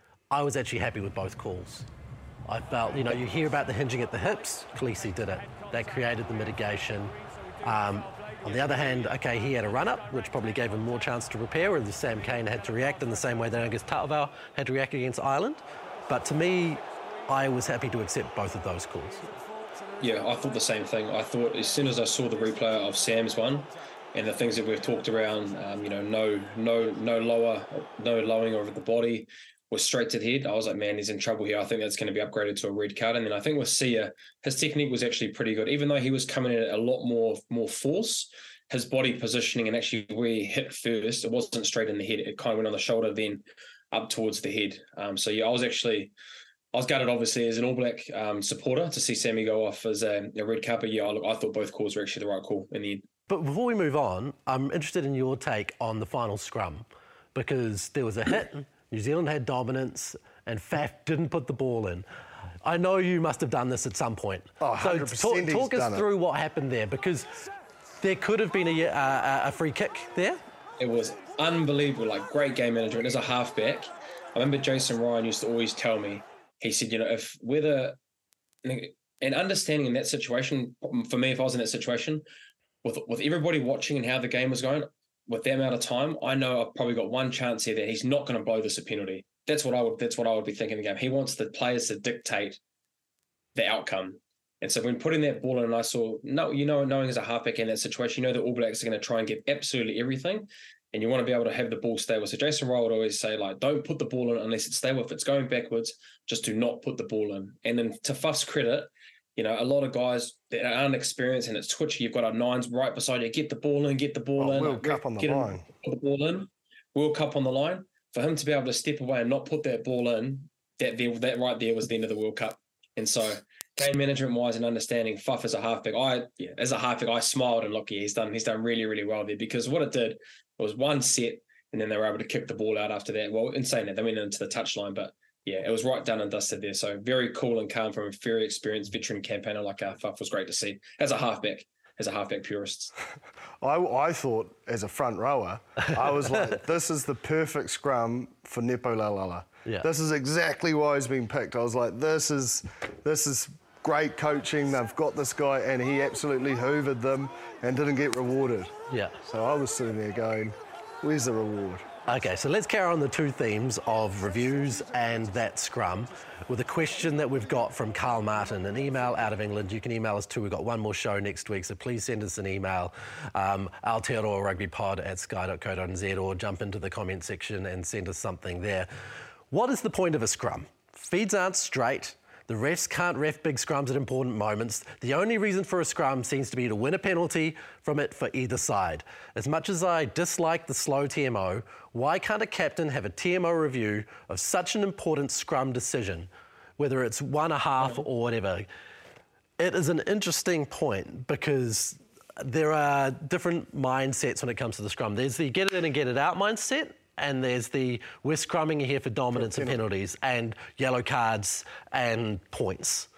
I was actually happy with both calls. I felt, you know, you hear about the hinging at the hips, Khaleesi did it. That created the mitigation. Um, on the other hand, OK, he had a run-up, which probably gave him more chance to repair, whereas Sam Cane had to react in the same way that Angus Ta'avao had to react against Ireland. But to me, I was happy to accept both of those calls. Yeah, I thought the same thing. I thought as soon as I saw the replay of Sam's one and the things that we've talked around, um, you know, no, no, no lower, no lowering of the body, was straight to the head. I was like, man, he's in trouble here. I think that's going to be upgraded to a red card. And then I think with Sia, his technique was actually pretty good. Even though he was coming in at a lot more more force, his body positioning and actually where he hit first, it wasn't straight in the head. It kind of went on the shoulder, then up towards the head. Um, so, yeah, I was actually... I was gutted, obviously, as an All Black um, supporter to see Sammy go off as a, a red card. But, yeah, look, I thought both calls were actually the right call in the end. But before we move on, I'm interested in your take on the final scrum, because there was a hit, New Zealand had dominance, and Faf didn't put the ball in. I know you must have done this at some point. Oh, one hundred percent So talk, talk us through it. what happened there, because there could have been a, a, a free kick there. It was unbelievable, like great game management. As a halfback, I remember Jason Ryan used to always tell me, he said, you know, if whether, and understanding in that situation, for me, if I was in that situation, with with everybody watching and how the game was going, with that amount of time, I know I've probably got one chance here that he's not going to blow this a penalty. That's what I would. That's what I would be thinking in the game. He wants the players to dictate the outcome. And so when putting that ball in, and I saw, no, you know, knowing as a halfback in that situation, you know the All Blacks are going to try and get absolutely everything, and you want to be able to have the ball stable. So Jason Ryle would always say, like, don't put the ball in unless it's stable. If it's going backwards, just do not put the ball in. And then to Fuff's credit, you know, a lot of guys that are unexperienced and it's twitchy. You've got our nines right beside you. Get the ball in, get the ball oh, in. World Cup on the get line. Him, put the ball in. World Cup on the line. For him to be able to step away and not put that ball in, that there, that right there was the end of the World Cup. And so, game management-wise and understanding Fuff as a halfback, I yeah, as a halfback, I smiled and look, yeah, he's done he's done really, really well there, because what it did was one set, and then they were able to kick the ball out after that. Well, in saying that, they went into the touchline, but yeah, it was right done and dusted there. So very cool and calm from a very experienced veteran campaigner like uh, Fuff was great to see as a halfback. As a halfback purist. I, I thought, as a front rower, I was like, this is the perfect scrum for Nepo Laulala. Yeah. This is exactly why he's been picked. I was like, this is this is great coaching. They've got this guy, and he absolutely hoovered them and didn't get rewarded. Yeah. So I was sitting there going, where's the reward? OK, so let's carry on the two themes of reviews and that scrum with a question that we've got from Carl Martin, an email out of England. You can email us too. We've got one more show next week, so please send us an email, um, Aotearoa Rugby Pod at sky dot co dot n z, or jump into the comment section and send us something there. What is the point of a scrum? Feeds aren't straight. The refs can't ref big scrums at important moments. The only reason for a scrum seems to be to win a penalty from it for either side. As much as I dislike the slow T M O, why can't a captain have a T M O review of such an important scrum decision, whether it's one and a half or whatever? It is an interesting point, because there are different mindsets when it comes to the scrum. There's the get it in and get it out mindset, and there's the we're scrumming here for dominance and penalties and yellow cards and points.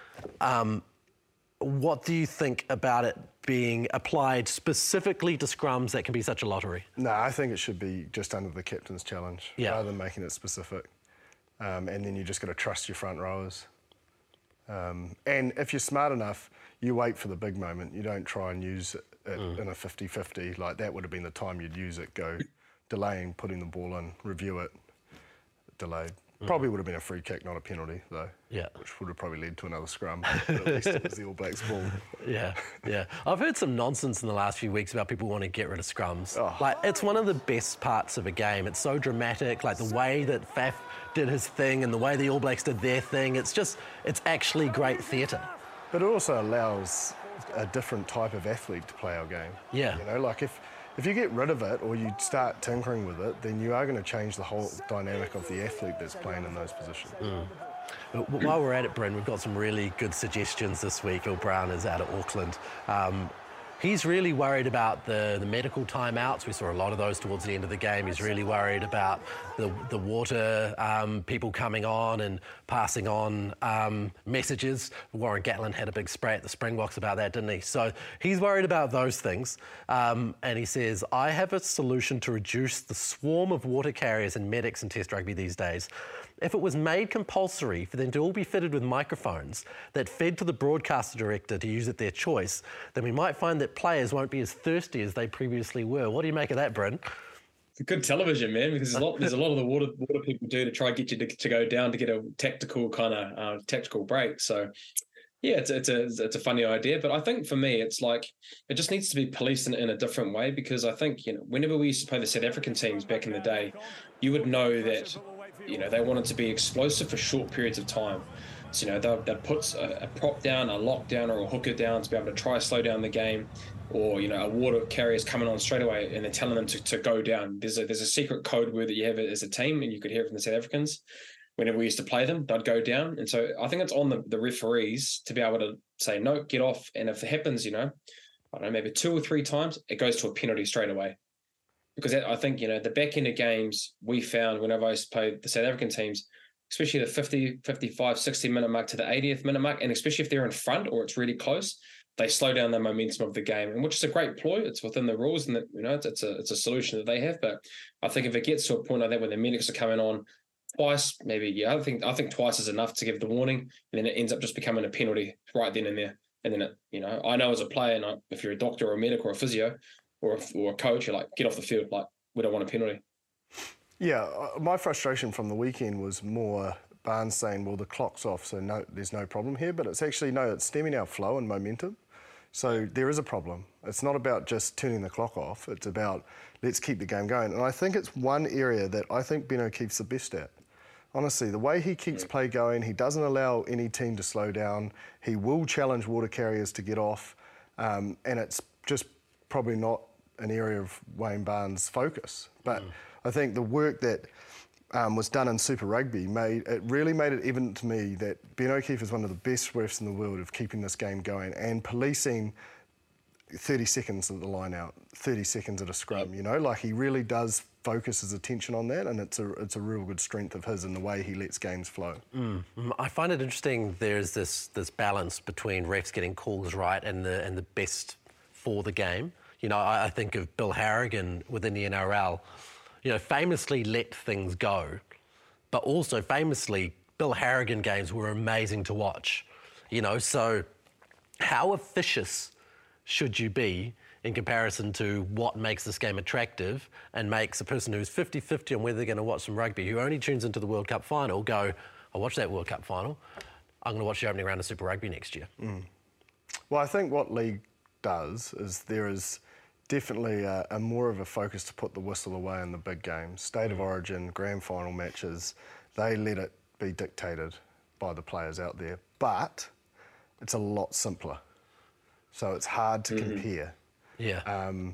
Um, what do you think about it being applied specifically to scrums that can be such a lottery? No, I think it should be just under the captain's challenge, yeah. rather than making it specific. Um, and then you just got to trust your front rowers. Um, and if you're smart enough, you wait for the big moment. You don't try and use it Mm. in a fifty-fifty. Like, that would have been the time you'd use it, go delaying, putting the ball in, review it, delayed. Mm. Probably would have been a free kick, not a penalty, though. Yeah. Which would have probably led to another scrum. But at least it was the All Blacks ball. Yeah, yeah. I've heard some nonsense in the last few weeks about people wanting to get rid of scrums. Oh. Like, it's one of the best parts of a game. It's so dramatic, like the way that Faf did his thing and the way the All Blacks did their thing. It's just, it's actually great theatre. But it also allows a different type of athlete to play our game. Yeah. You know, like if, if you get rid of it or you start tinkering with it, then you are going to change the whole dynamic of the athlete that's playing in those positions. Mm. While we're at it, Bryn, we've got some really good suggestions this week. Phil Brown is out of Auckland. Um, he's really worried about the, the medical timeouts. We saw a lot of those towards the end of the game. He's really worried about the, the water um, people coming on and passing on um, messages. Warren Gatland had a big spray at the Springboks about that, didn't he? So he's worried about those things. Um, and he says, I have a solution to reduce the swarm of water carriers and medics in Test rugby these days. If it was made compulsory for them to all be fitted with microphones that fed to the broadcaster director to use at their choice, then we might find that players won't be as thirsty as they previously were. What do you make of that, Bryn? It's good television, man, because there's a lot, there's a lot of the water water people do to try and get you to, to go down to get a tactical kind of uh, tactical break. So, yeah, it's, it's, a, it's a funny idea. But I think for me, it's like it just needs to be policed in, in a different way, because I think, you know, whenever we used to play the South African teams back in the day, you would know that, you know, they wanted to be explosive for short periods of time. So, you know, they'll, they'll put a, a prop down, a lockdown or a hooker down to be able to try to slow down the game. Or, you know, a water carrier's coming on straight away and they're telling them to, to go down. There's a there's a secret code word that you have as a team, and you could hear it from the South Africans. Whenever we used to play them, they'd go down. And so I think it's on the, the referees to be able to say, no, get off. And if it happens, you know, I don't know, maybe two or three times, it goes to a penalty straight away. Because I think, you know, the back end of games we found whenever I used to play the South African teams, especially the fifty, fifty-five, sixty minute mark to the eightieth minute mark, and especially if they're in front or it's really close, they slow down the momentum of the game, and which is a great ploy. It's within the rules, and that, you know, it's, it's a it's a solution that they have. But I think if it gets to a point like that where the medics are coming on twice, maybe yeah, I think I think twice is enough to give the warning, and then it ends up just becoming a penalty right then and there. And then it, you know, I know as a player, and I, if you're a doctor or a medic or a physio or a, or a coach, you're like, get off the field, like we don't want a penalty. Yeah, my frustration from the weekend was more Barnes saying, well, the clock's off, so no, there's no problem here. But it's actually, no, it's stemming our flow and momentum. So there is a problem. It's not about just turning the clock off. It's about let's keep the game going. And I think it's one area that I think Ben O'Keefe's the best at. Honestly, the way he keeps play going, he doesn't allow any team to slow down. He will challenge water carriers to get off. Um, and it's just probably not an area of Wayne Barnes' focus. But mm. I think the work that um, was done in Super Rugby made it really made it evident to me that Ben O'Keefe is one of the best refs in the world of keeping this game going and policing thirty seconds at the line out, thirty seconds at a scrum. You know, like he really does focus his attention on that, and it's a it's a real good strength of his in the way he lets games flow. Mm. I find it interesting. There's this this balance between refs getting calls right and the and the best for the game. You know, I, I think of Bill Harrigan within the N R L. You know, famously let things go, but also famously Bill Harrigan games were amazing to watch. You know, so how officious should you be in comparison to what makes this game attractive and makes a person who's fifty-fifty on whether they're going to watch some rugby, who only tunes into the World Cup final, go, I'll watch that World Cup final, I'm going to watch the opening round of Super Rugby next year. Mm. Well, I think what league does is there is definitely a, a more of a focus to put the whistle away in the big games. State of origin, grand final matches, they let it be dictated by the players out there. But it's a lot simpler. So it's hard to mm-hmm. compare. Yeah. Um,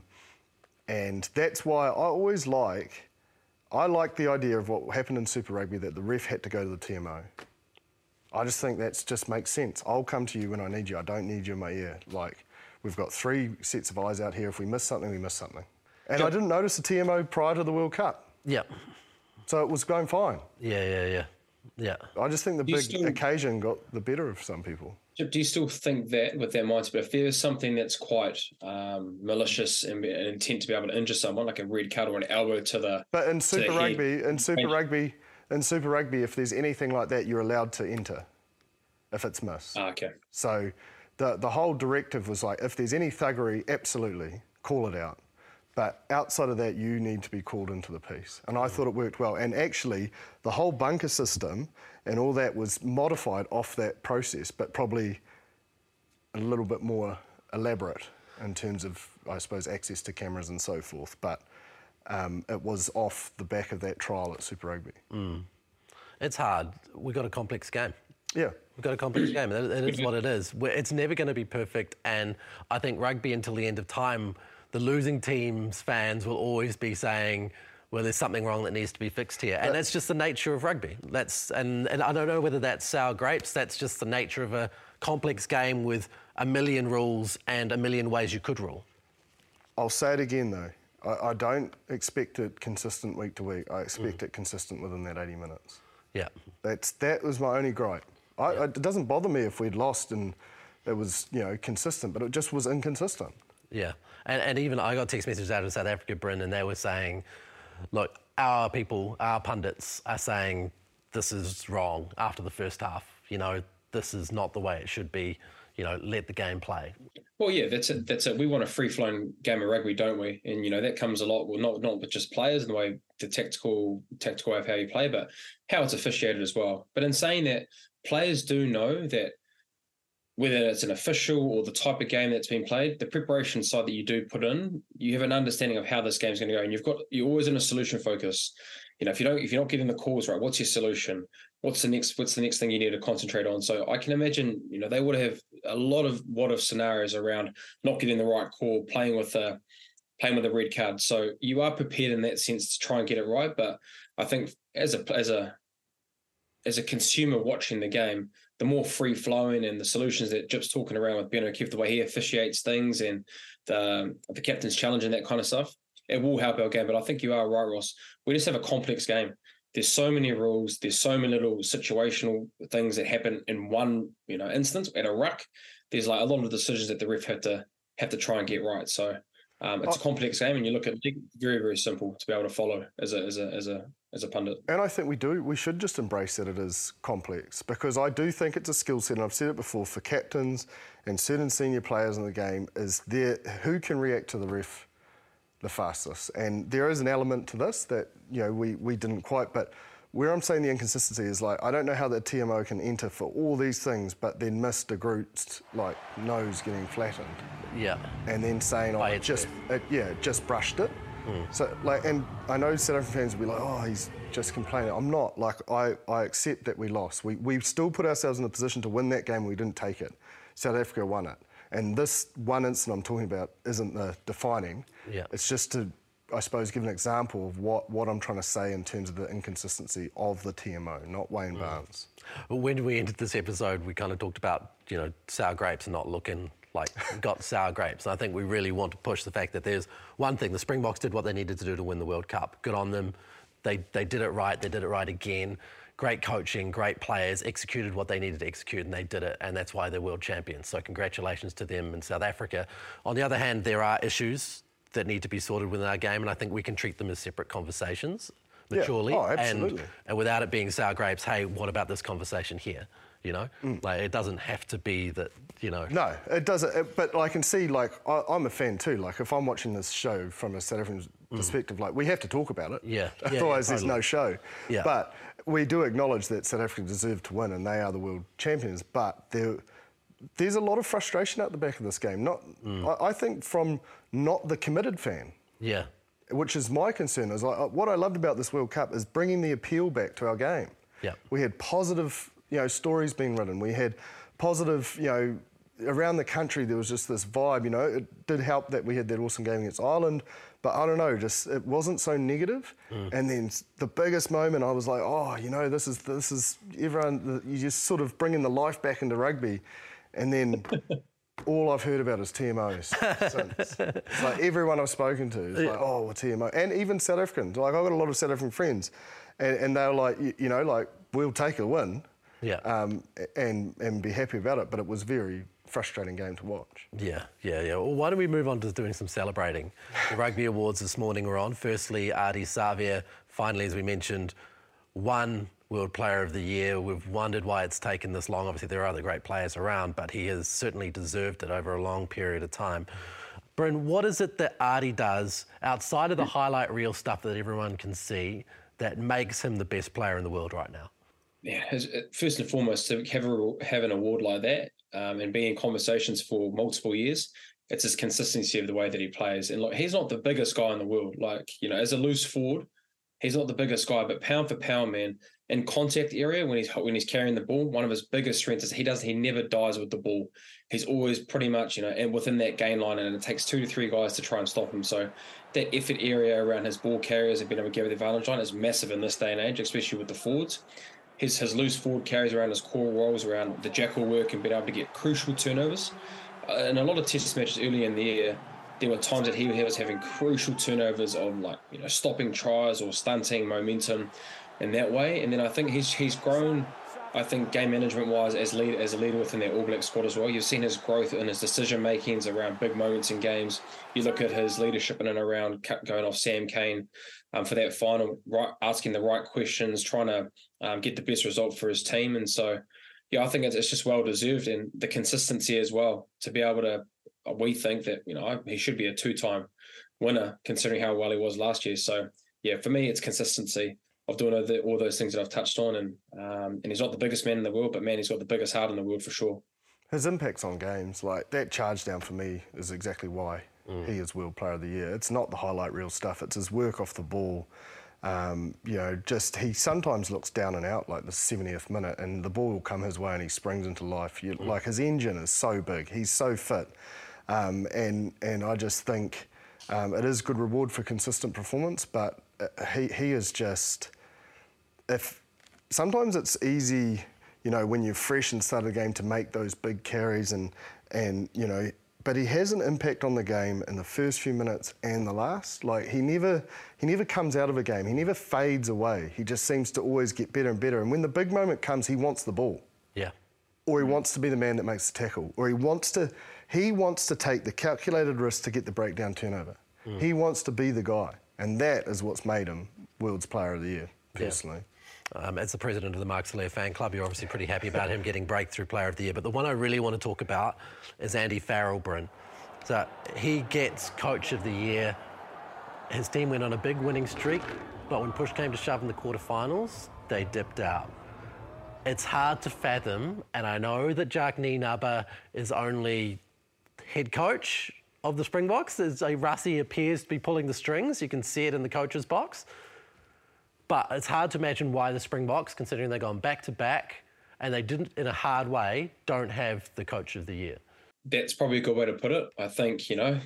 and that's why I always like, I like the idea of what happened in Super Rugby, that the ref had to go to the T M O. I just think that just makes sense. I'll come to you when I need you. I don't need you in my ear. Like, we've got three sets of eyes out here. If we miss something, we miss something. And yep. I didn't notice the T M O prior to the World Cup. Yeah. So it was going fine. Yeah, yeah, yeah. Yeah. I just think the you big still, occasion got the better of some people. Do you still think that with their mindset, but if there's something that's quite um, malicious and an intent to be able to injure someone, like a red card or an elbow to the But in Super Rugby, in Super Rugby, in Super Rugby, if there's anything like that, you're allowed to enter. if it's missed. Ah, okay. So the the whole directive was like, if there's any thuggery, absolutely, call it out. But outside of that, you need to be called into the piece. And I thought it worked well. And actually, the whole bunker system and all that was modified off that process, but probably a little bit more elaborate in terms of, I suppose, access to cameras and so forth. But um, it was off the back of that trial at Super Rugby. Mm. It's hard. We've got a complex game. Yeah. We've got a complex game. It, it is what it is. It's never going to be perfect. And I think rugby, until the end of time, the losing team's fans will always be saying, well, there's something wrong that needs to be fixed here. And that's just the nature of rugby. That's and, and I don't know whether that's sour grapes. That's just the nature of a complex game with a million rules and a million ways you could rule. I'll say it again, though. I, I don't expect it consistent week to week. I expect mm. it consistent within that eighty minutes. Yeah. That's, that was my only gripe. I, yeah. I, it doesn't bother me if we'd lost and it was, you know, consistent, but it just was inconsistent. Yeah. And, and even I got text messages out of South Africa, Bryn, and they were saying, look, our people, our pundits are saying this is wrong after the first half. You know, this is not the way it should be. You know, let the game play. Well, yeah, that's it. That's it. We want a free-flowing game of rugby, don't we? And, you know, that comes a lot, well, not not with just players and the way the tactical, tactical way of how you play, but how it's officiated as well. But in saying that, players do know that whether it's an official or the type of game that's been played, the preparation side that you do put in, you have an understanding of how this game's going to go. And you've got, you're always in a solution focus. You know, if you don't, if you're not getting the calls right, what's your solution? What's the next, what's the next thing you need to concentrate on? So I can imagine, you know, they would have a lot of what if scenarios around not getting the right call, playing with a, playing with a red card. So you are prepared in that sense to try and get it right. But I think as a, as a, as a consumer watching the game, the more free-flowing and the solutions that Jip's talking around with Ben O'Keefe, the way he officiates things and the, the captain's challenge and that kind of stuff, it will help our game. But I think you are right, Ross. We just have a complex game. There's so many rules. There's so many little situational things that happen in one, you know, instance at a ruck. There's like a lot of decisions that the ref have to have to try and get right. So um, it's oh. a complex game, and you look at it, very, very simple to be able to follow as a as a as a as a pundit. And I think we do. We should just embrace that it is complex, because I do think it's a skill set, and I've said it before, for captains and certain senior players in the game, is there who can react to the ref the fastest. And there is an element to this that, you know, we, we didn't quite, but where I'm saying the inconsistency is, like, I don't know how the T M O can enter for all these things, but then miss De Groot's, like, nose getting flattened. Yeah. And then saying, oh, it just, it, yeah, just brushed it. Mm. So, like, and I know South African fans will be like, oh, he's just complaining. I'm not. Like, I, I accept that we lost. We, we still put ourselves in a position to win that game. We didn't take it. South Africa won it. And this one incident I'm talking about isn't the defining. Yeah. It's just to, I suppose, give an example of what, what I'm trying to say in terms of the inconsistency of the T M O, not Wayne mm. Barnes. When we ended this episode, we kind of talked about, you know, sour grapes not looking like got sour grapes. And I think we really want to push the fact that there's one thing. The Springboks did what they needed to do to win the World Cup. Good on them. They, they did it right. They did it right again. Great coaching, great players, executed what they needed to execute, and they did it, and that's why they're world champions. So congratulations to them in South Africa. On the other hand, there are issues that need to be sorted within our game, and I think we can treat them as separate conversations, maturely. Yeah. Oh, absolutely. And, and without it being sour grapes, hey, what about this conversation here? You know? Mm. Like, it doesn't have to be that, you know... No, it doesn't. It, but I can see, like, I, I'm a fan too. Like, if I'm watching this show from a South African mm. perspective, like, we have to talk about it. Yeah. Otherwise, yeah, yeah, there's totally. no show. Yeah. But we do acknowledge that South Africa deserve to win, and they are the world champions. But there, there's a lot of frustration at the back of this game. Not, mm. I, I think, from not the committed fan. Yeah. Which is my concern. Is like, what I loved about this World Cup is bringing the appeal back to our game. Yeah. We had positive, you know, stories being written. We had positive, you know, around the country there was just this vibe, you know. It did help that we had that awesome game against Ireland, but I don't know, just it wasn't so negative. Mm. And then the biggest moment, I was like, oh, you know, this is this is everyone. You just sort of bringing the life back into rugby, and then. All I've heard about is T M Os since. It's like everyone I've spoken to is like, oh, well, T M O. And even South Africans. Like, I've got a lot of South African friends. And, and they're like, you, you know, like, we'll take a win yeah. um, and, and be happy about it. But it was a very frustrating game to watch. Yeah, yeah, yeah. Well, why don't we move on to doing some celebrating? The Rugby Awards this morning were on. Firstly, Ardie Savea, finally, as we mentioned, won World Player of the Year. We've wondered why it's taken this long. Obviously, there are other great players around, but he has certainly deserved it over a long period of time. Bryn, what is it that Ardie does outside of the highlight reel stuff that everyone can see that makes him the best player in the world right now? Yeah, first and foremost, to have, a, have an award like that um, and be in conversations for multiple years, it's his consistency of the way that he plays. And look, he's not the biggest guy in the world. Like, you know, as a loose forward, he's not the biggest guy, but pound for pound, man, in contact area when he's when he's carrying the ball, one of his biggest strengths is he does he never dies with the ball. He's always pretty much, you know, and within that gain line, and it takes two to three guys to try and stop him. So that effort area around his ball carriers and being able to carry the advantage line is massive in this day and age, especially with the forwards. His his loose forward carries around his core rolls, around the jackal work, and being able to get crucial turnovers. Uh, in a lot of test matches early in the year, there were times that he, he was having crucial turnovers on, like, you know, stopping tries or stunting momentum in that way. And then I think he's he's grown, I think, game management wise as lead as a leader within that All Black squad as well. You've seen his growth in his decision makings around big moments in games. You look at his leadership in and around going off Sam Cane um, for that final, right, asking the right questions, trying to um, get the best result for his team. And so, yeah, I think it's, it's just well deserved, and the consistency as well to be able to. We think that, you know, he should be a two-time winner considering how well he was last year. So, yeah, for me, it's consistency of doing all, the, all those things that I've touched on. And um, and he's not the biggest man in the world, but, man, he's got the biggest heart in the world for sure. His impacts on games, like that charge down for me is exactly why mm. he is World Player of the Year. It's not the highlight reel stuff. It's his work off the ball. Um, you know, just he sometimes looks down and out like the seventieth minute and the ball will come his way and he springs into life. You, mm. Like his engine is so big. He's so fit. Um, and and I just think um, it is good reward for consistent performance, but he he is just, if sometimes it's easy, you know, when you're fresh and start of the game to make those big carries and and you know, but he has an impact on the game in the first few minutes and the last. Like he never he never comes out of a game, he never fades away. He just seems to always get better and better. And when the big moment comes, he wants the ball. Yeah. Or he wants to be the man that makes the tackle, or he wants to. He wants to take the calculated risk to get the breakdown turnover. Mm. He wants to be the guy. And that is what's made him World's Player of the Year, personally. Yeah. Um, as the president of the Mark Salea fan club, you're obviously pretty happy about him getting Breakthrough Player of the Year. But the one I really want to talk about is Andy Farrell, Bryn. So he gets Coach of the Year. His team went on a big winning streak, but when push came to shove in the quarterfinals, they dipped out. It's hard to fathom, and I know that Jack Nienaber is only head coach of the Springboks, as a Rassie appears to be pulling the strings. You can see it in the coach's box. But it's hard to imagine why the Springboks, considering they've gone back-to-back, and they didn't, in a hard way, don't have the Coach of the Year. That's probably a good way to put it. I think, you know,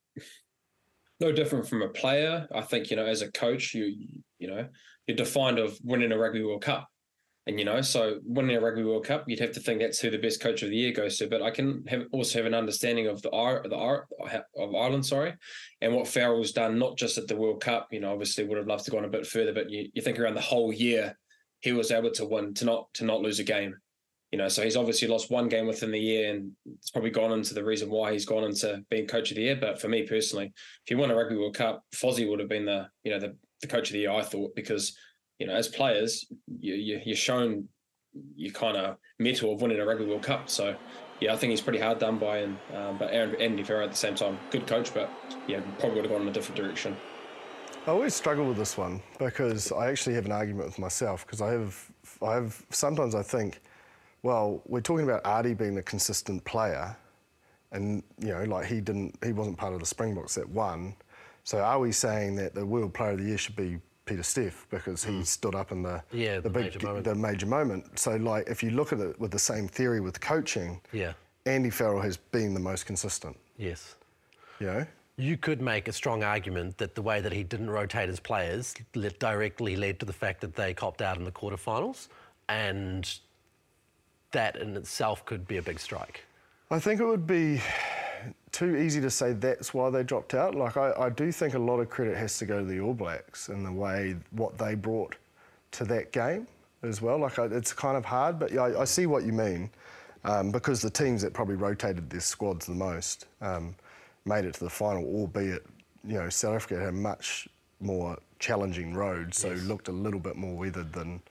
no different from a player. I think, you know, as a coach, you, you know, you're defined of winning a Rugby World Cup. And, you know, so winning a Rugby World Cup, you'd have to think that's who the best Coach of the Year goes to. But I can have also have an understanding of the the of Ireland, sorry, and what Farrell's done, not just at the World Cup. You know, obviously would have loved to go on a bit further, but you, you think around the whole year, he was able to win, to not to not lose a game. You know, so he's obviously lost one game within the year, and it's probably gone into the reason why he's gone into being Coach of the Year. But for me personally, if he won a Rugby World Cup, Fozzie would have been the, you know, the, the Coach of the Year, I thought, because, you know, as players, you, you, you're shown you kind of mettle of winning a Rugby World Cup. So, yeah, I think he's pretty hard done by. And um, but Aaron, Andy Farrell at the same time, good coach, but yeah, probably would have gone in a different direction. I always struggle with this one because I actually have an argument with myself because I have, I have sometimes I think, well, we're talking about Ardie being a consistent player, and you know, like he didn't, he wasn't part of the Springboks that won. So are we saying that the World Player of the Year should be Peter Steff because he mm. stood up in the yeah, the, the big major moment. the major moment? So like if you look at it with the same theory with coaching, yeah, Andy Farrell has been the most consistent. Yes. You know? You could make a strong argument that the way that he didn't rotate his players directly led to the fact that they copped out in the quarterfinals, and that in itself could be a big strike. I think it would be too easy to say that's why they dropped out. Like, I, I do think a lot of credit has to go to the All Blacks and the way, what they brought to that game as well. Like, I, it's kind of hard, but yeah, I, I see what you mean, um, because the teams that probably rotated their squads the most um, made it to the final, albeit, you know, South Africa had a much more challenging road, so yes. looked a little bit more weathered than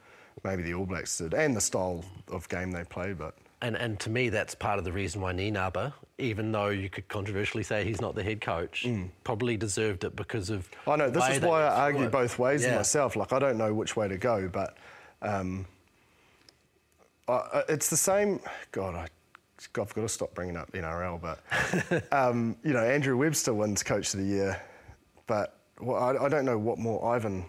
maybe the All Blacks did, and the style of game they play. But and and to me, that's part of the reason why Nienaber, even though you could controversially say he's not the head coach, mm. probably deserved it because of. I know this is why I argue it. both ways yeah. myself. Like I don't know which way to go, but um, I, it's the same. God, I. God, I've got to stop bringing up N R L, but um, you know, Andrew Webster wins Coach of the Year, but well, I, I don't know what more Ivan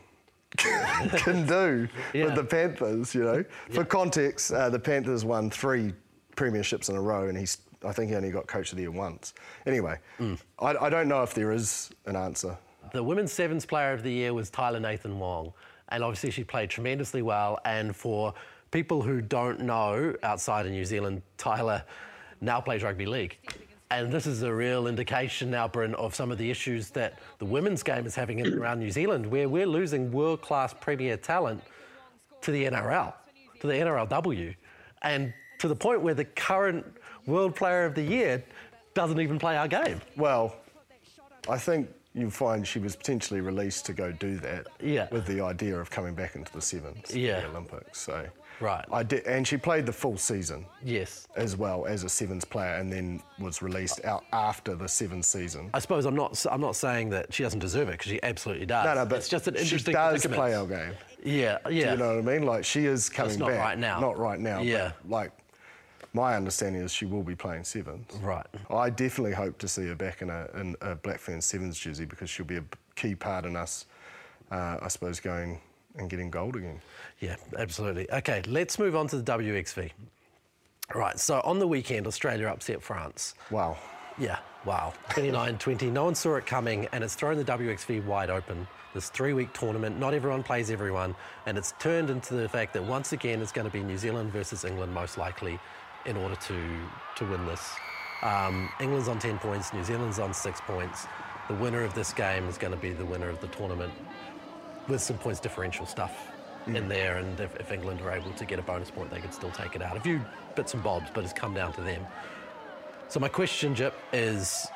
can do yeah. with the Panthers. You know, for yeah. context, uh, the Panthers won three premierships in a row, and he's I think he only got Coach of the Year once. Anyway, mm. I, I don't know if there is an answer. The Women's Sevens Player of the Year was Tyler Nathan Wong, and obviously she played tremendously well. And for people who don't know, outside of New Zealand, Tyler now plays rugby league. And this is a real indication now, Bryn, of some of the issues that the women's game is having around New Zealand, where we're losing world-class premier talent to the N R L, to the N R L W. And to the point where the current World Player of the Year doesn't even play our game. Well, I think you find she was potentially released to go do that yeah. with the idea of coming back into the sevens yeah. in the Olympics. So right. I did, and she played the full season. Yes. As well as a sevens player, and then was released out after the sevens season. I suppose I'm not. I'm not saying that she doesn't deserve it, because she absolutely does. No, no, but it's just an interesting. She does predicament. play our game. Yeah, yeah. Do you know what I mean? Like she is coming Just not back. right now. Not right now. Yeah. But like my understanding is she will be playing sevens. Right. I definitely hope to see her back in a, in a Black Ferns sevens jersey, because she'll be a key part in us, uh, I suppose, going and getting gold again. Yeah, absolutely. Okay, let's move on to the W X V. Right, so on the weekend, Australia upset France. Wow. Yeah, wow. twenty-nine twenty. No one saw it coming, and it's thrown the W X V wide open. This three-week tournament, not everyone plays everyone, and it's turned into the fact that once again it's going to be New Zealand versus England, most likely, in order to, to win this. Um, England's on ten points, New Zealand's on six points. The winner of this game is going to be the winner of the tournament, with some points differential stuff mm. in there, and if, if England are able to get a bonus point, they could still take it out. A few bits and bobs, but it's come down to them. So my question, Jip, is,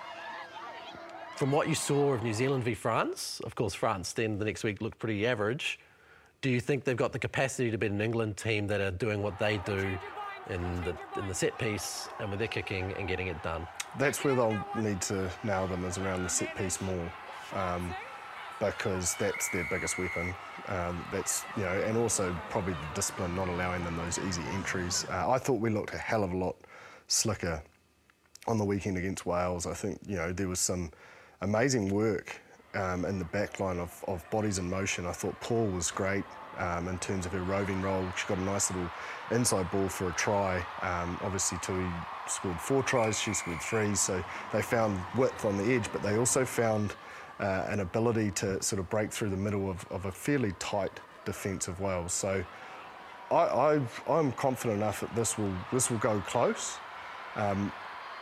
from what you saw of New Zealand v France, of course France then the next week looked pretty average, do you think they've got the capacity to beat an England team that are doing what they do in the, in the set piece and with their kicking and getting it done? That's where they'll need to nail them, is around the set piece more. Um, because that's their biggest weapon. Um, that's, you know, and also probably the discipline, not allowing them those easy entries. Uh, I thought we looked a hell of a lot slicker on the weekend against Wales. I think, you know, there was some amazing work um, in the back line of, of bodies in motion. I thought Paul was great um, in terms of her roving role. She got a nice little inside ball for a try. Um, obviously, Tui scored four tries, she scored three, so they found width on the edge, but they also found Uh, an ability to sort of break through the middle of, of a fairly tight defence of Wales. So I, I've, I'm confident enough that this will this will go close. Um,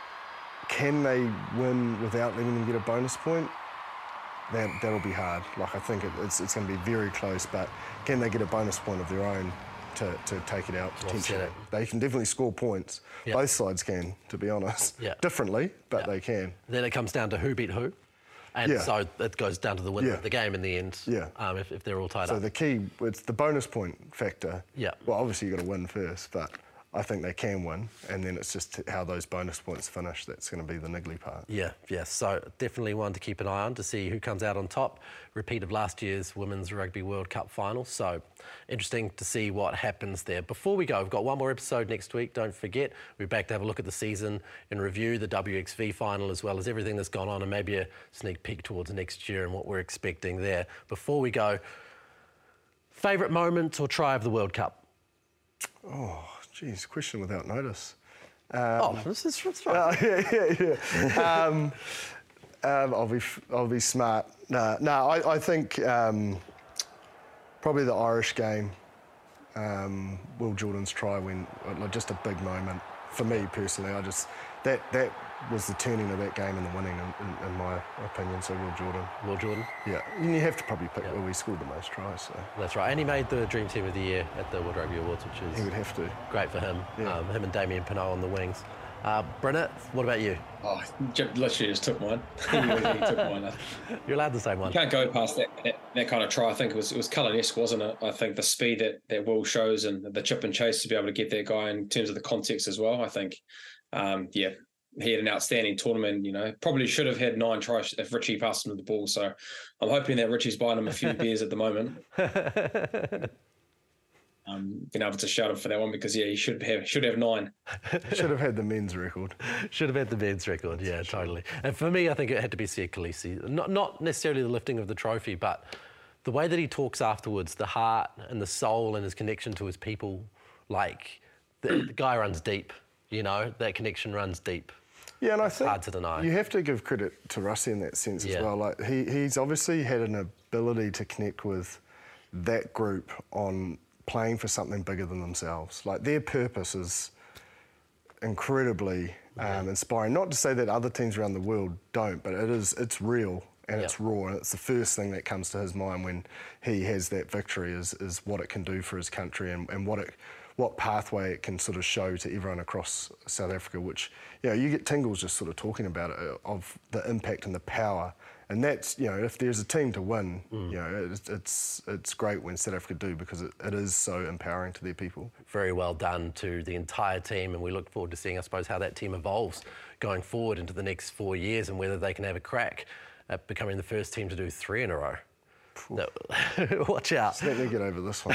can they win without letting them get a bonus point? That, that'll be hard. Like I think it, it's, it's going to be very close, but can they get a bonus point of their own to, to take it out potentially? Well, they can definitely score points. Yep. Both sides can, to be honest. Yep. Differently, but yep. they can. Then it comes down to who beat who. And yeah. so it goes down to the winner yeah. of the game in the end, yeah. um, if, if they're all tied so up. So the key, it's the bonus point factor. Yeah. Well, obviously you've got to win first, but I think they can win, and then it's just how those bonus points finish that's going to be the niggly part. Yeah, yeah. So definitely one to keep an eye on to see who comes out on top. Repeat of last year's Women's Rugby World Cup final. So interesting to see what happens there. Before we go, we've got one more episode next week. Don't forget, we're back to have a look at the season and review the W X V final as well as everything that's gone on, and maybe a sneak peek towards next year and what we're expecting there. Before we go, favourite moment or try of the World Cup? Oh, geez, question without notice. Um, oh, this is right. Uh, yeah, yeah, yeah. um, um, I'll be, I'll be smart. No, no, I, I think um, probably the Irish game. Um, Will Jordan's try when, like, just a big moment for me personally. I just that that was the turning of that game and the winning, in, in, in my opinion. So Will Jordan. Will Jordan. Yeah, and you have to probably pick. Yeah. Well, we scored the most tries. So. That's right, and he made the Dream Team of the Year at the World Rugby Awards, which is he would have to. Great for him. Yeah. Um, him and Damien Pinot on the wings. Uh, Brynnet, what about you? Oh, Jip literally just took mine. he, he took mine. You're allowed to say one. You can't go past that, that, that kind of try. I think it was it was Cullen-esque, wasn't it? I think the speed that, that Will shows and the chip and chase to be able to get that guy in terms of the context as well. I think, um, yeah, he had an outstanding tournament. You know, probably should have had nine tries if Richie passed him the ball. So I'm hoping that Richie's buying him a few beers at the moment. Um, being able to shout him for that one because yeah, he should have should have nine. Should have had the men's record. Should have had the men's record. Yeah, totally. And for me, I think it had to be Siya Kolisi. Not not necessarily the lifting of the trophy, but the way that he talks afterwards, the heart and the soul and his connection to his people. Like the, the guy runs deep. You know, that connection runs deep. Yeah, and I think hard to deny. You have to give credit to Russie in that sense Yeah. as well. Like he he's obviously had an ability to connect with that group on playing for something bigger than themselves. Like their purpose is incredibly um, inspiring. Not to say that other teams around the world don't, but it is. It's real and Yep. it's raw, and it's the first thing that comes to his mind when he has that victory is is what it can do for his country and, and what it what pathway it can sort of show to everyone across South Africa. Which you know you get tingles just sort of talking about it of the impact and the power. And that's, you know, if there's a team to win, mm. you know, it's, it's it's great when South Africa do because it, it is so empowering to their people. Very well done to the entire team, and we look forward to seeing, I suppose, how that team evolves going forward into the next four years and whether they can have a crack at becoming the first team to do three in a row. No, watch out. Just let me get over this one.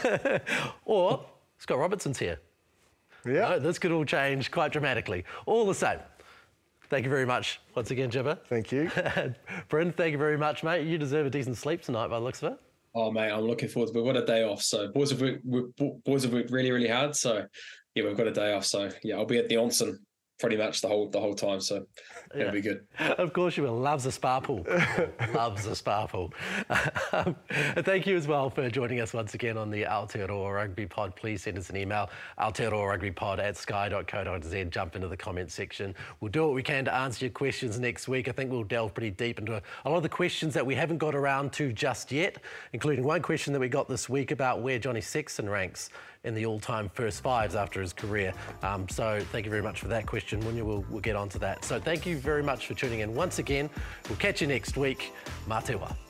Or Scott Robertson's here. Yeah. No, this could all change quite dramatically. All the same. Thank you very much once again, Jibber. Thank you. Bryn, thank you very much, mate. You deserve a decent sleep tonight by the looks of it. Oh, mate, I'm looking forward to it. We've got a day off. So boys have worked, boys have worked really, really hard. So, yeah, we've got a day off. So, yeah, I'll be at the onsen pretty much the whole the whole time. So, it'll yeah. be good. Of course you will. Loves a spa pool. Loves a spa pool. Um, thank you as well for joining us once again on the Aotearoa Rugby Pod. Please send us an email, aotearoarugbypod at sky dot co dot z. Jump into the comments section. We'll do what we can to answer your questions next week. I think we'll delve pretty deep into a lot of the questions that we haven't got around to just yet, including one question that we got this week about where Johnny Sexton ranks in the all-time first fives after his career. Um, so thank you very much for that question. Munya, we'll, we'll get on to that. So thank you very much for tuning in once again. We'll catch you next week. Mā te wā.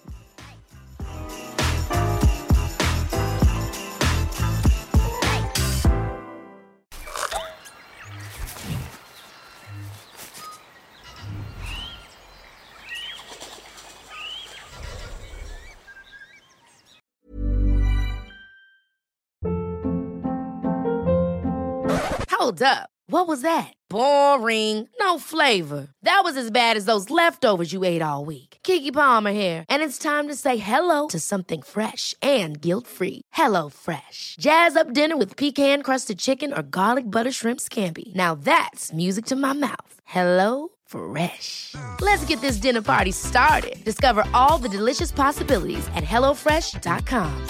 Hold up. What was that? Boring. No flavor. That was as bad as those leftovers you ate all week. Keke Palmer here, and it's time to say hello to something fresh and guilt-free. Hello Fresh. Jazz up dinner with pecan-crusted chicken or garlic butter shrimp scampi. Now that's music to my mouth. Hello Fresh. Let's get this dinner party started. Discover all the delicious possibilities at hello fresh dot com.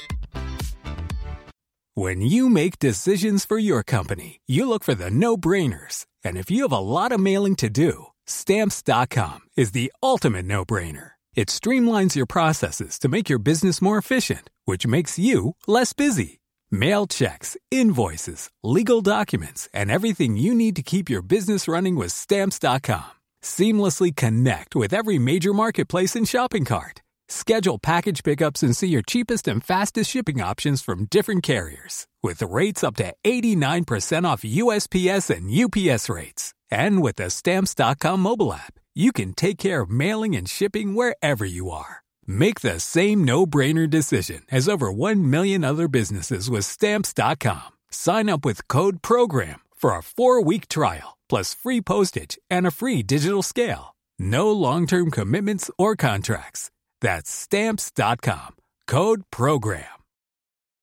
When you make decisions for your company, you look for the no-brainers. And if you have a lot of mailing to do, Stamps dot com is the ultimate no-brainer. It streamlines your processes to make your business more efficient, which makes you less busy. Mail checks, invoices, legal documents, and everything you need to keep your business running with Stamps dot com. Seamlessly connect with every major marketplace and shopping cart. Schedule package pickups and see your cheapest and fastest shipping options from different carriers. With rates up to eighty-nine percent off U S P S and U P S rates. And with the Stamps dot com mobile app, you can take care of mailing and shipping wherever you are. Make the same no-brainer decision as over one million other businesses with Stamps dot com. Sign up with code PROGRAM for a four-week trial, plus free postage and a free digital scale. No long-term commitments or contracts. That's Stamps dot com. Code PROGRAM.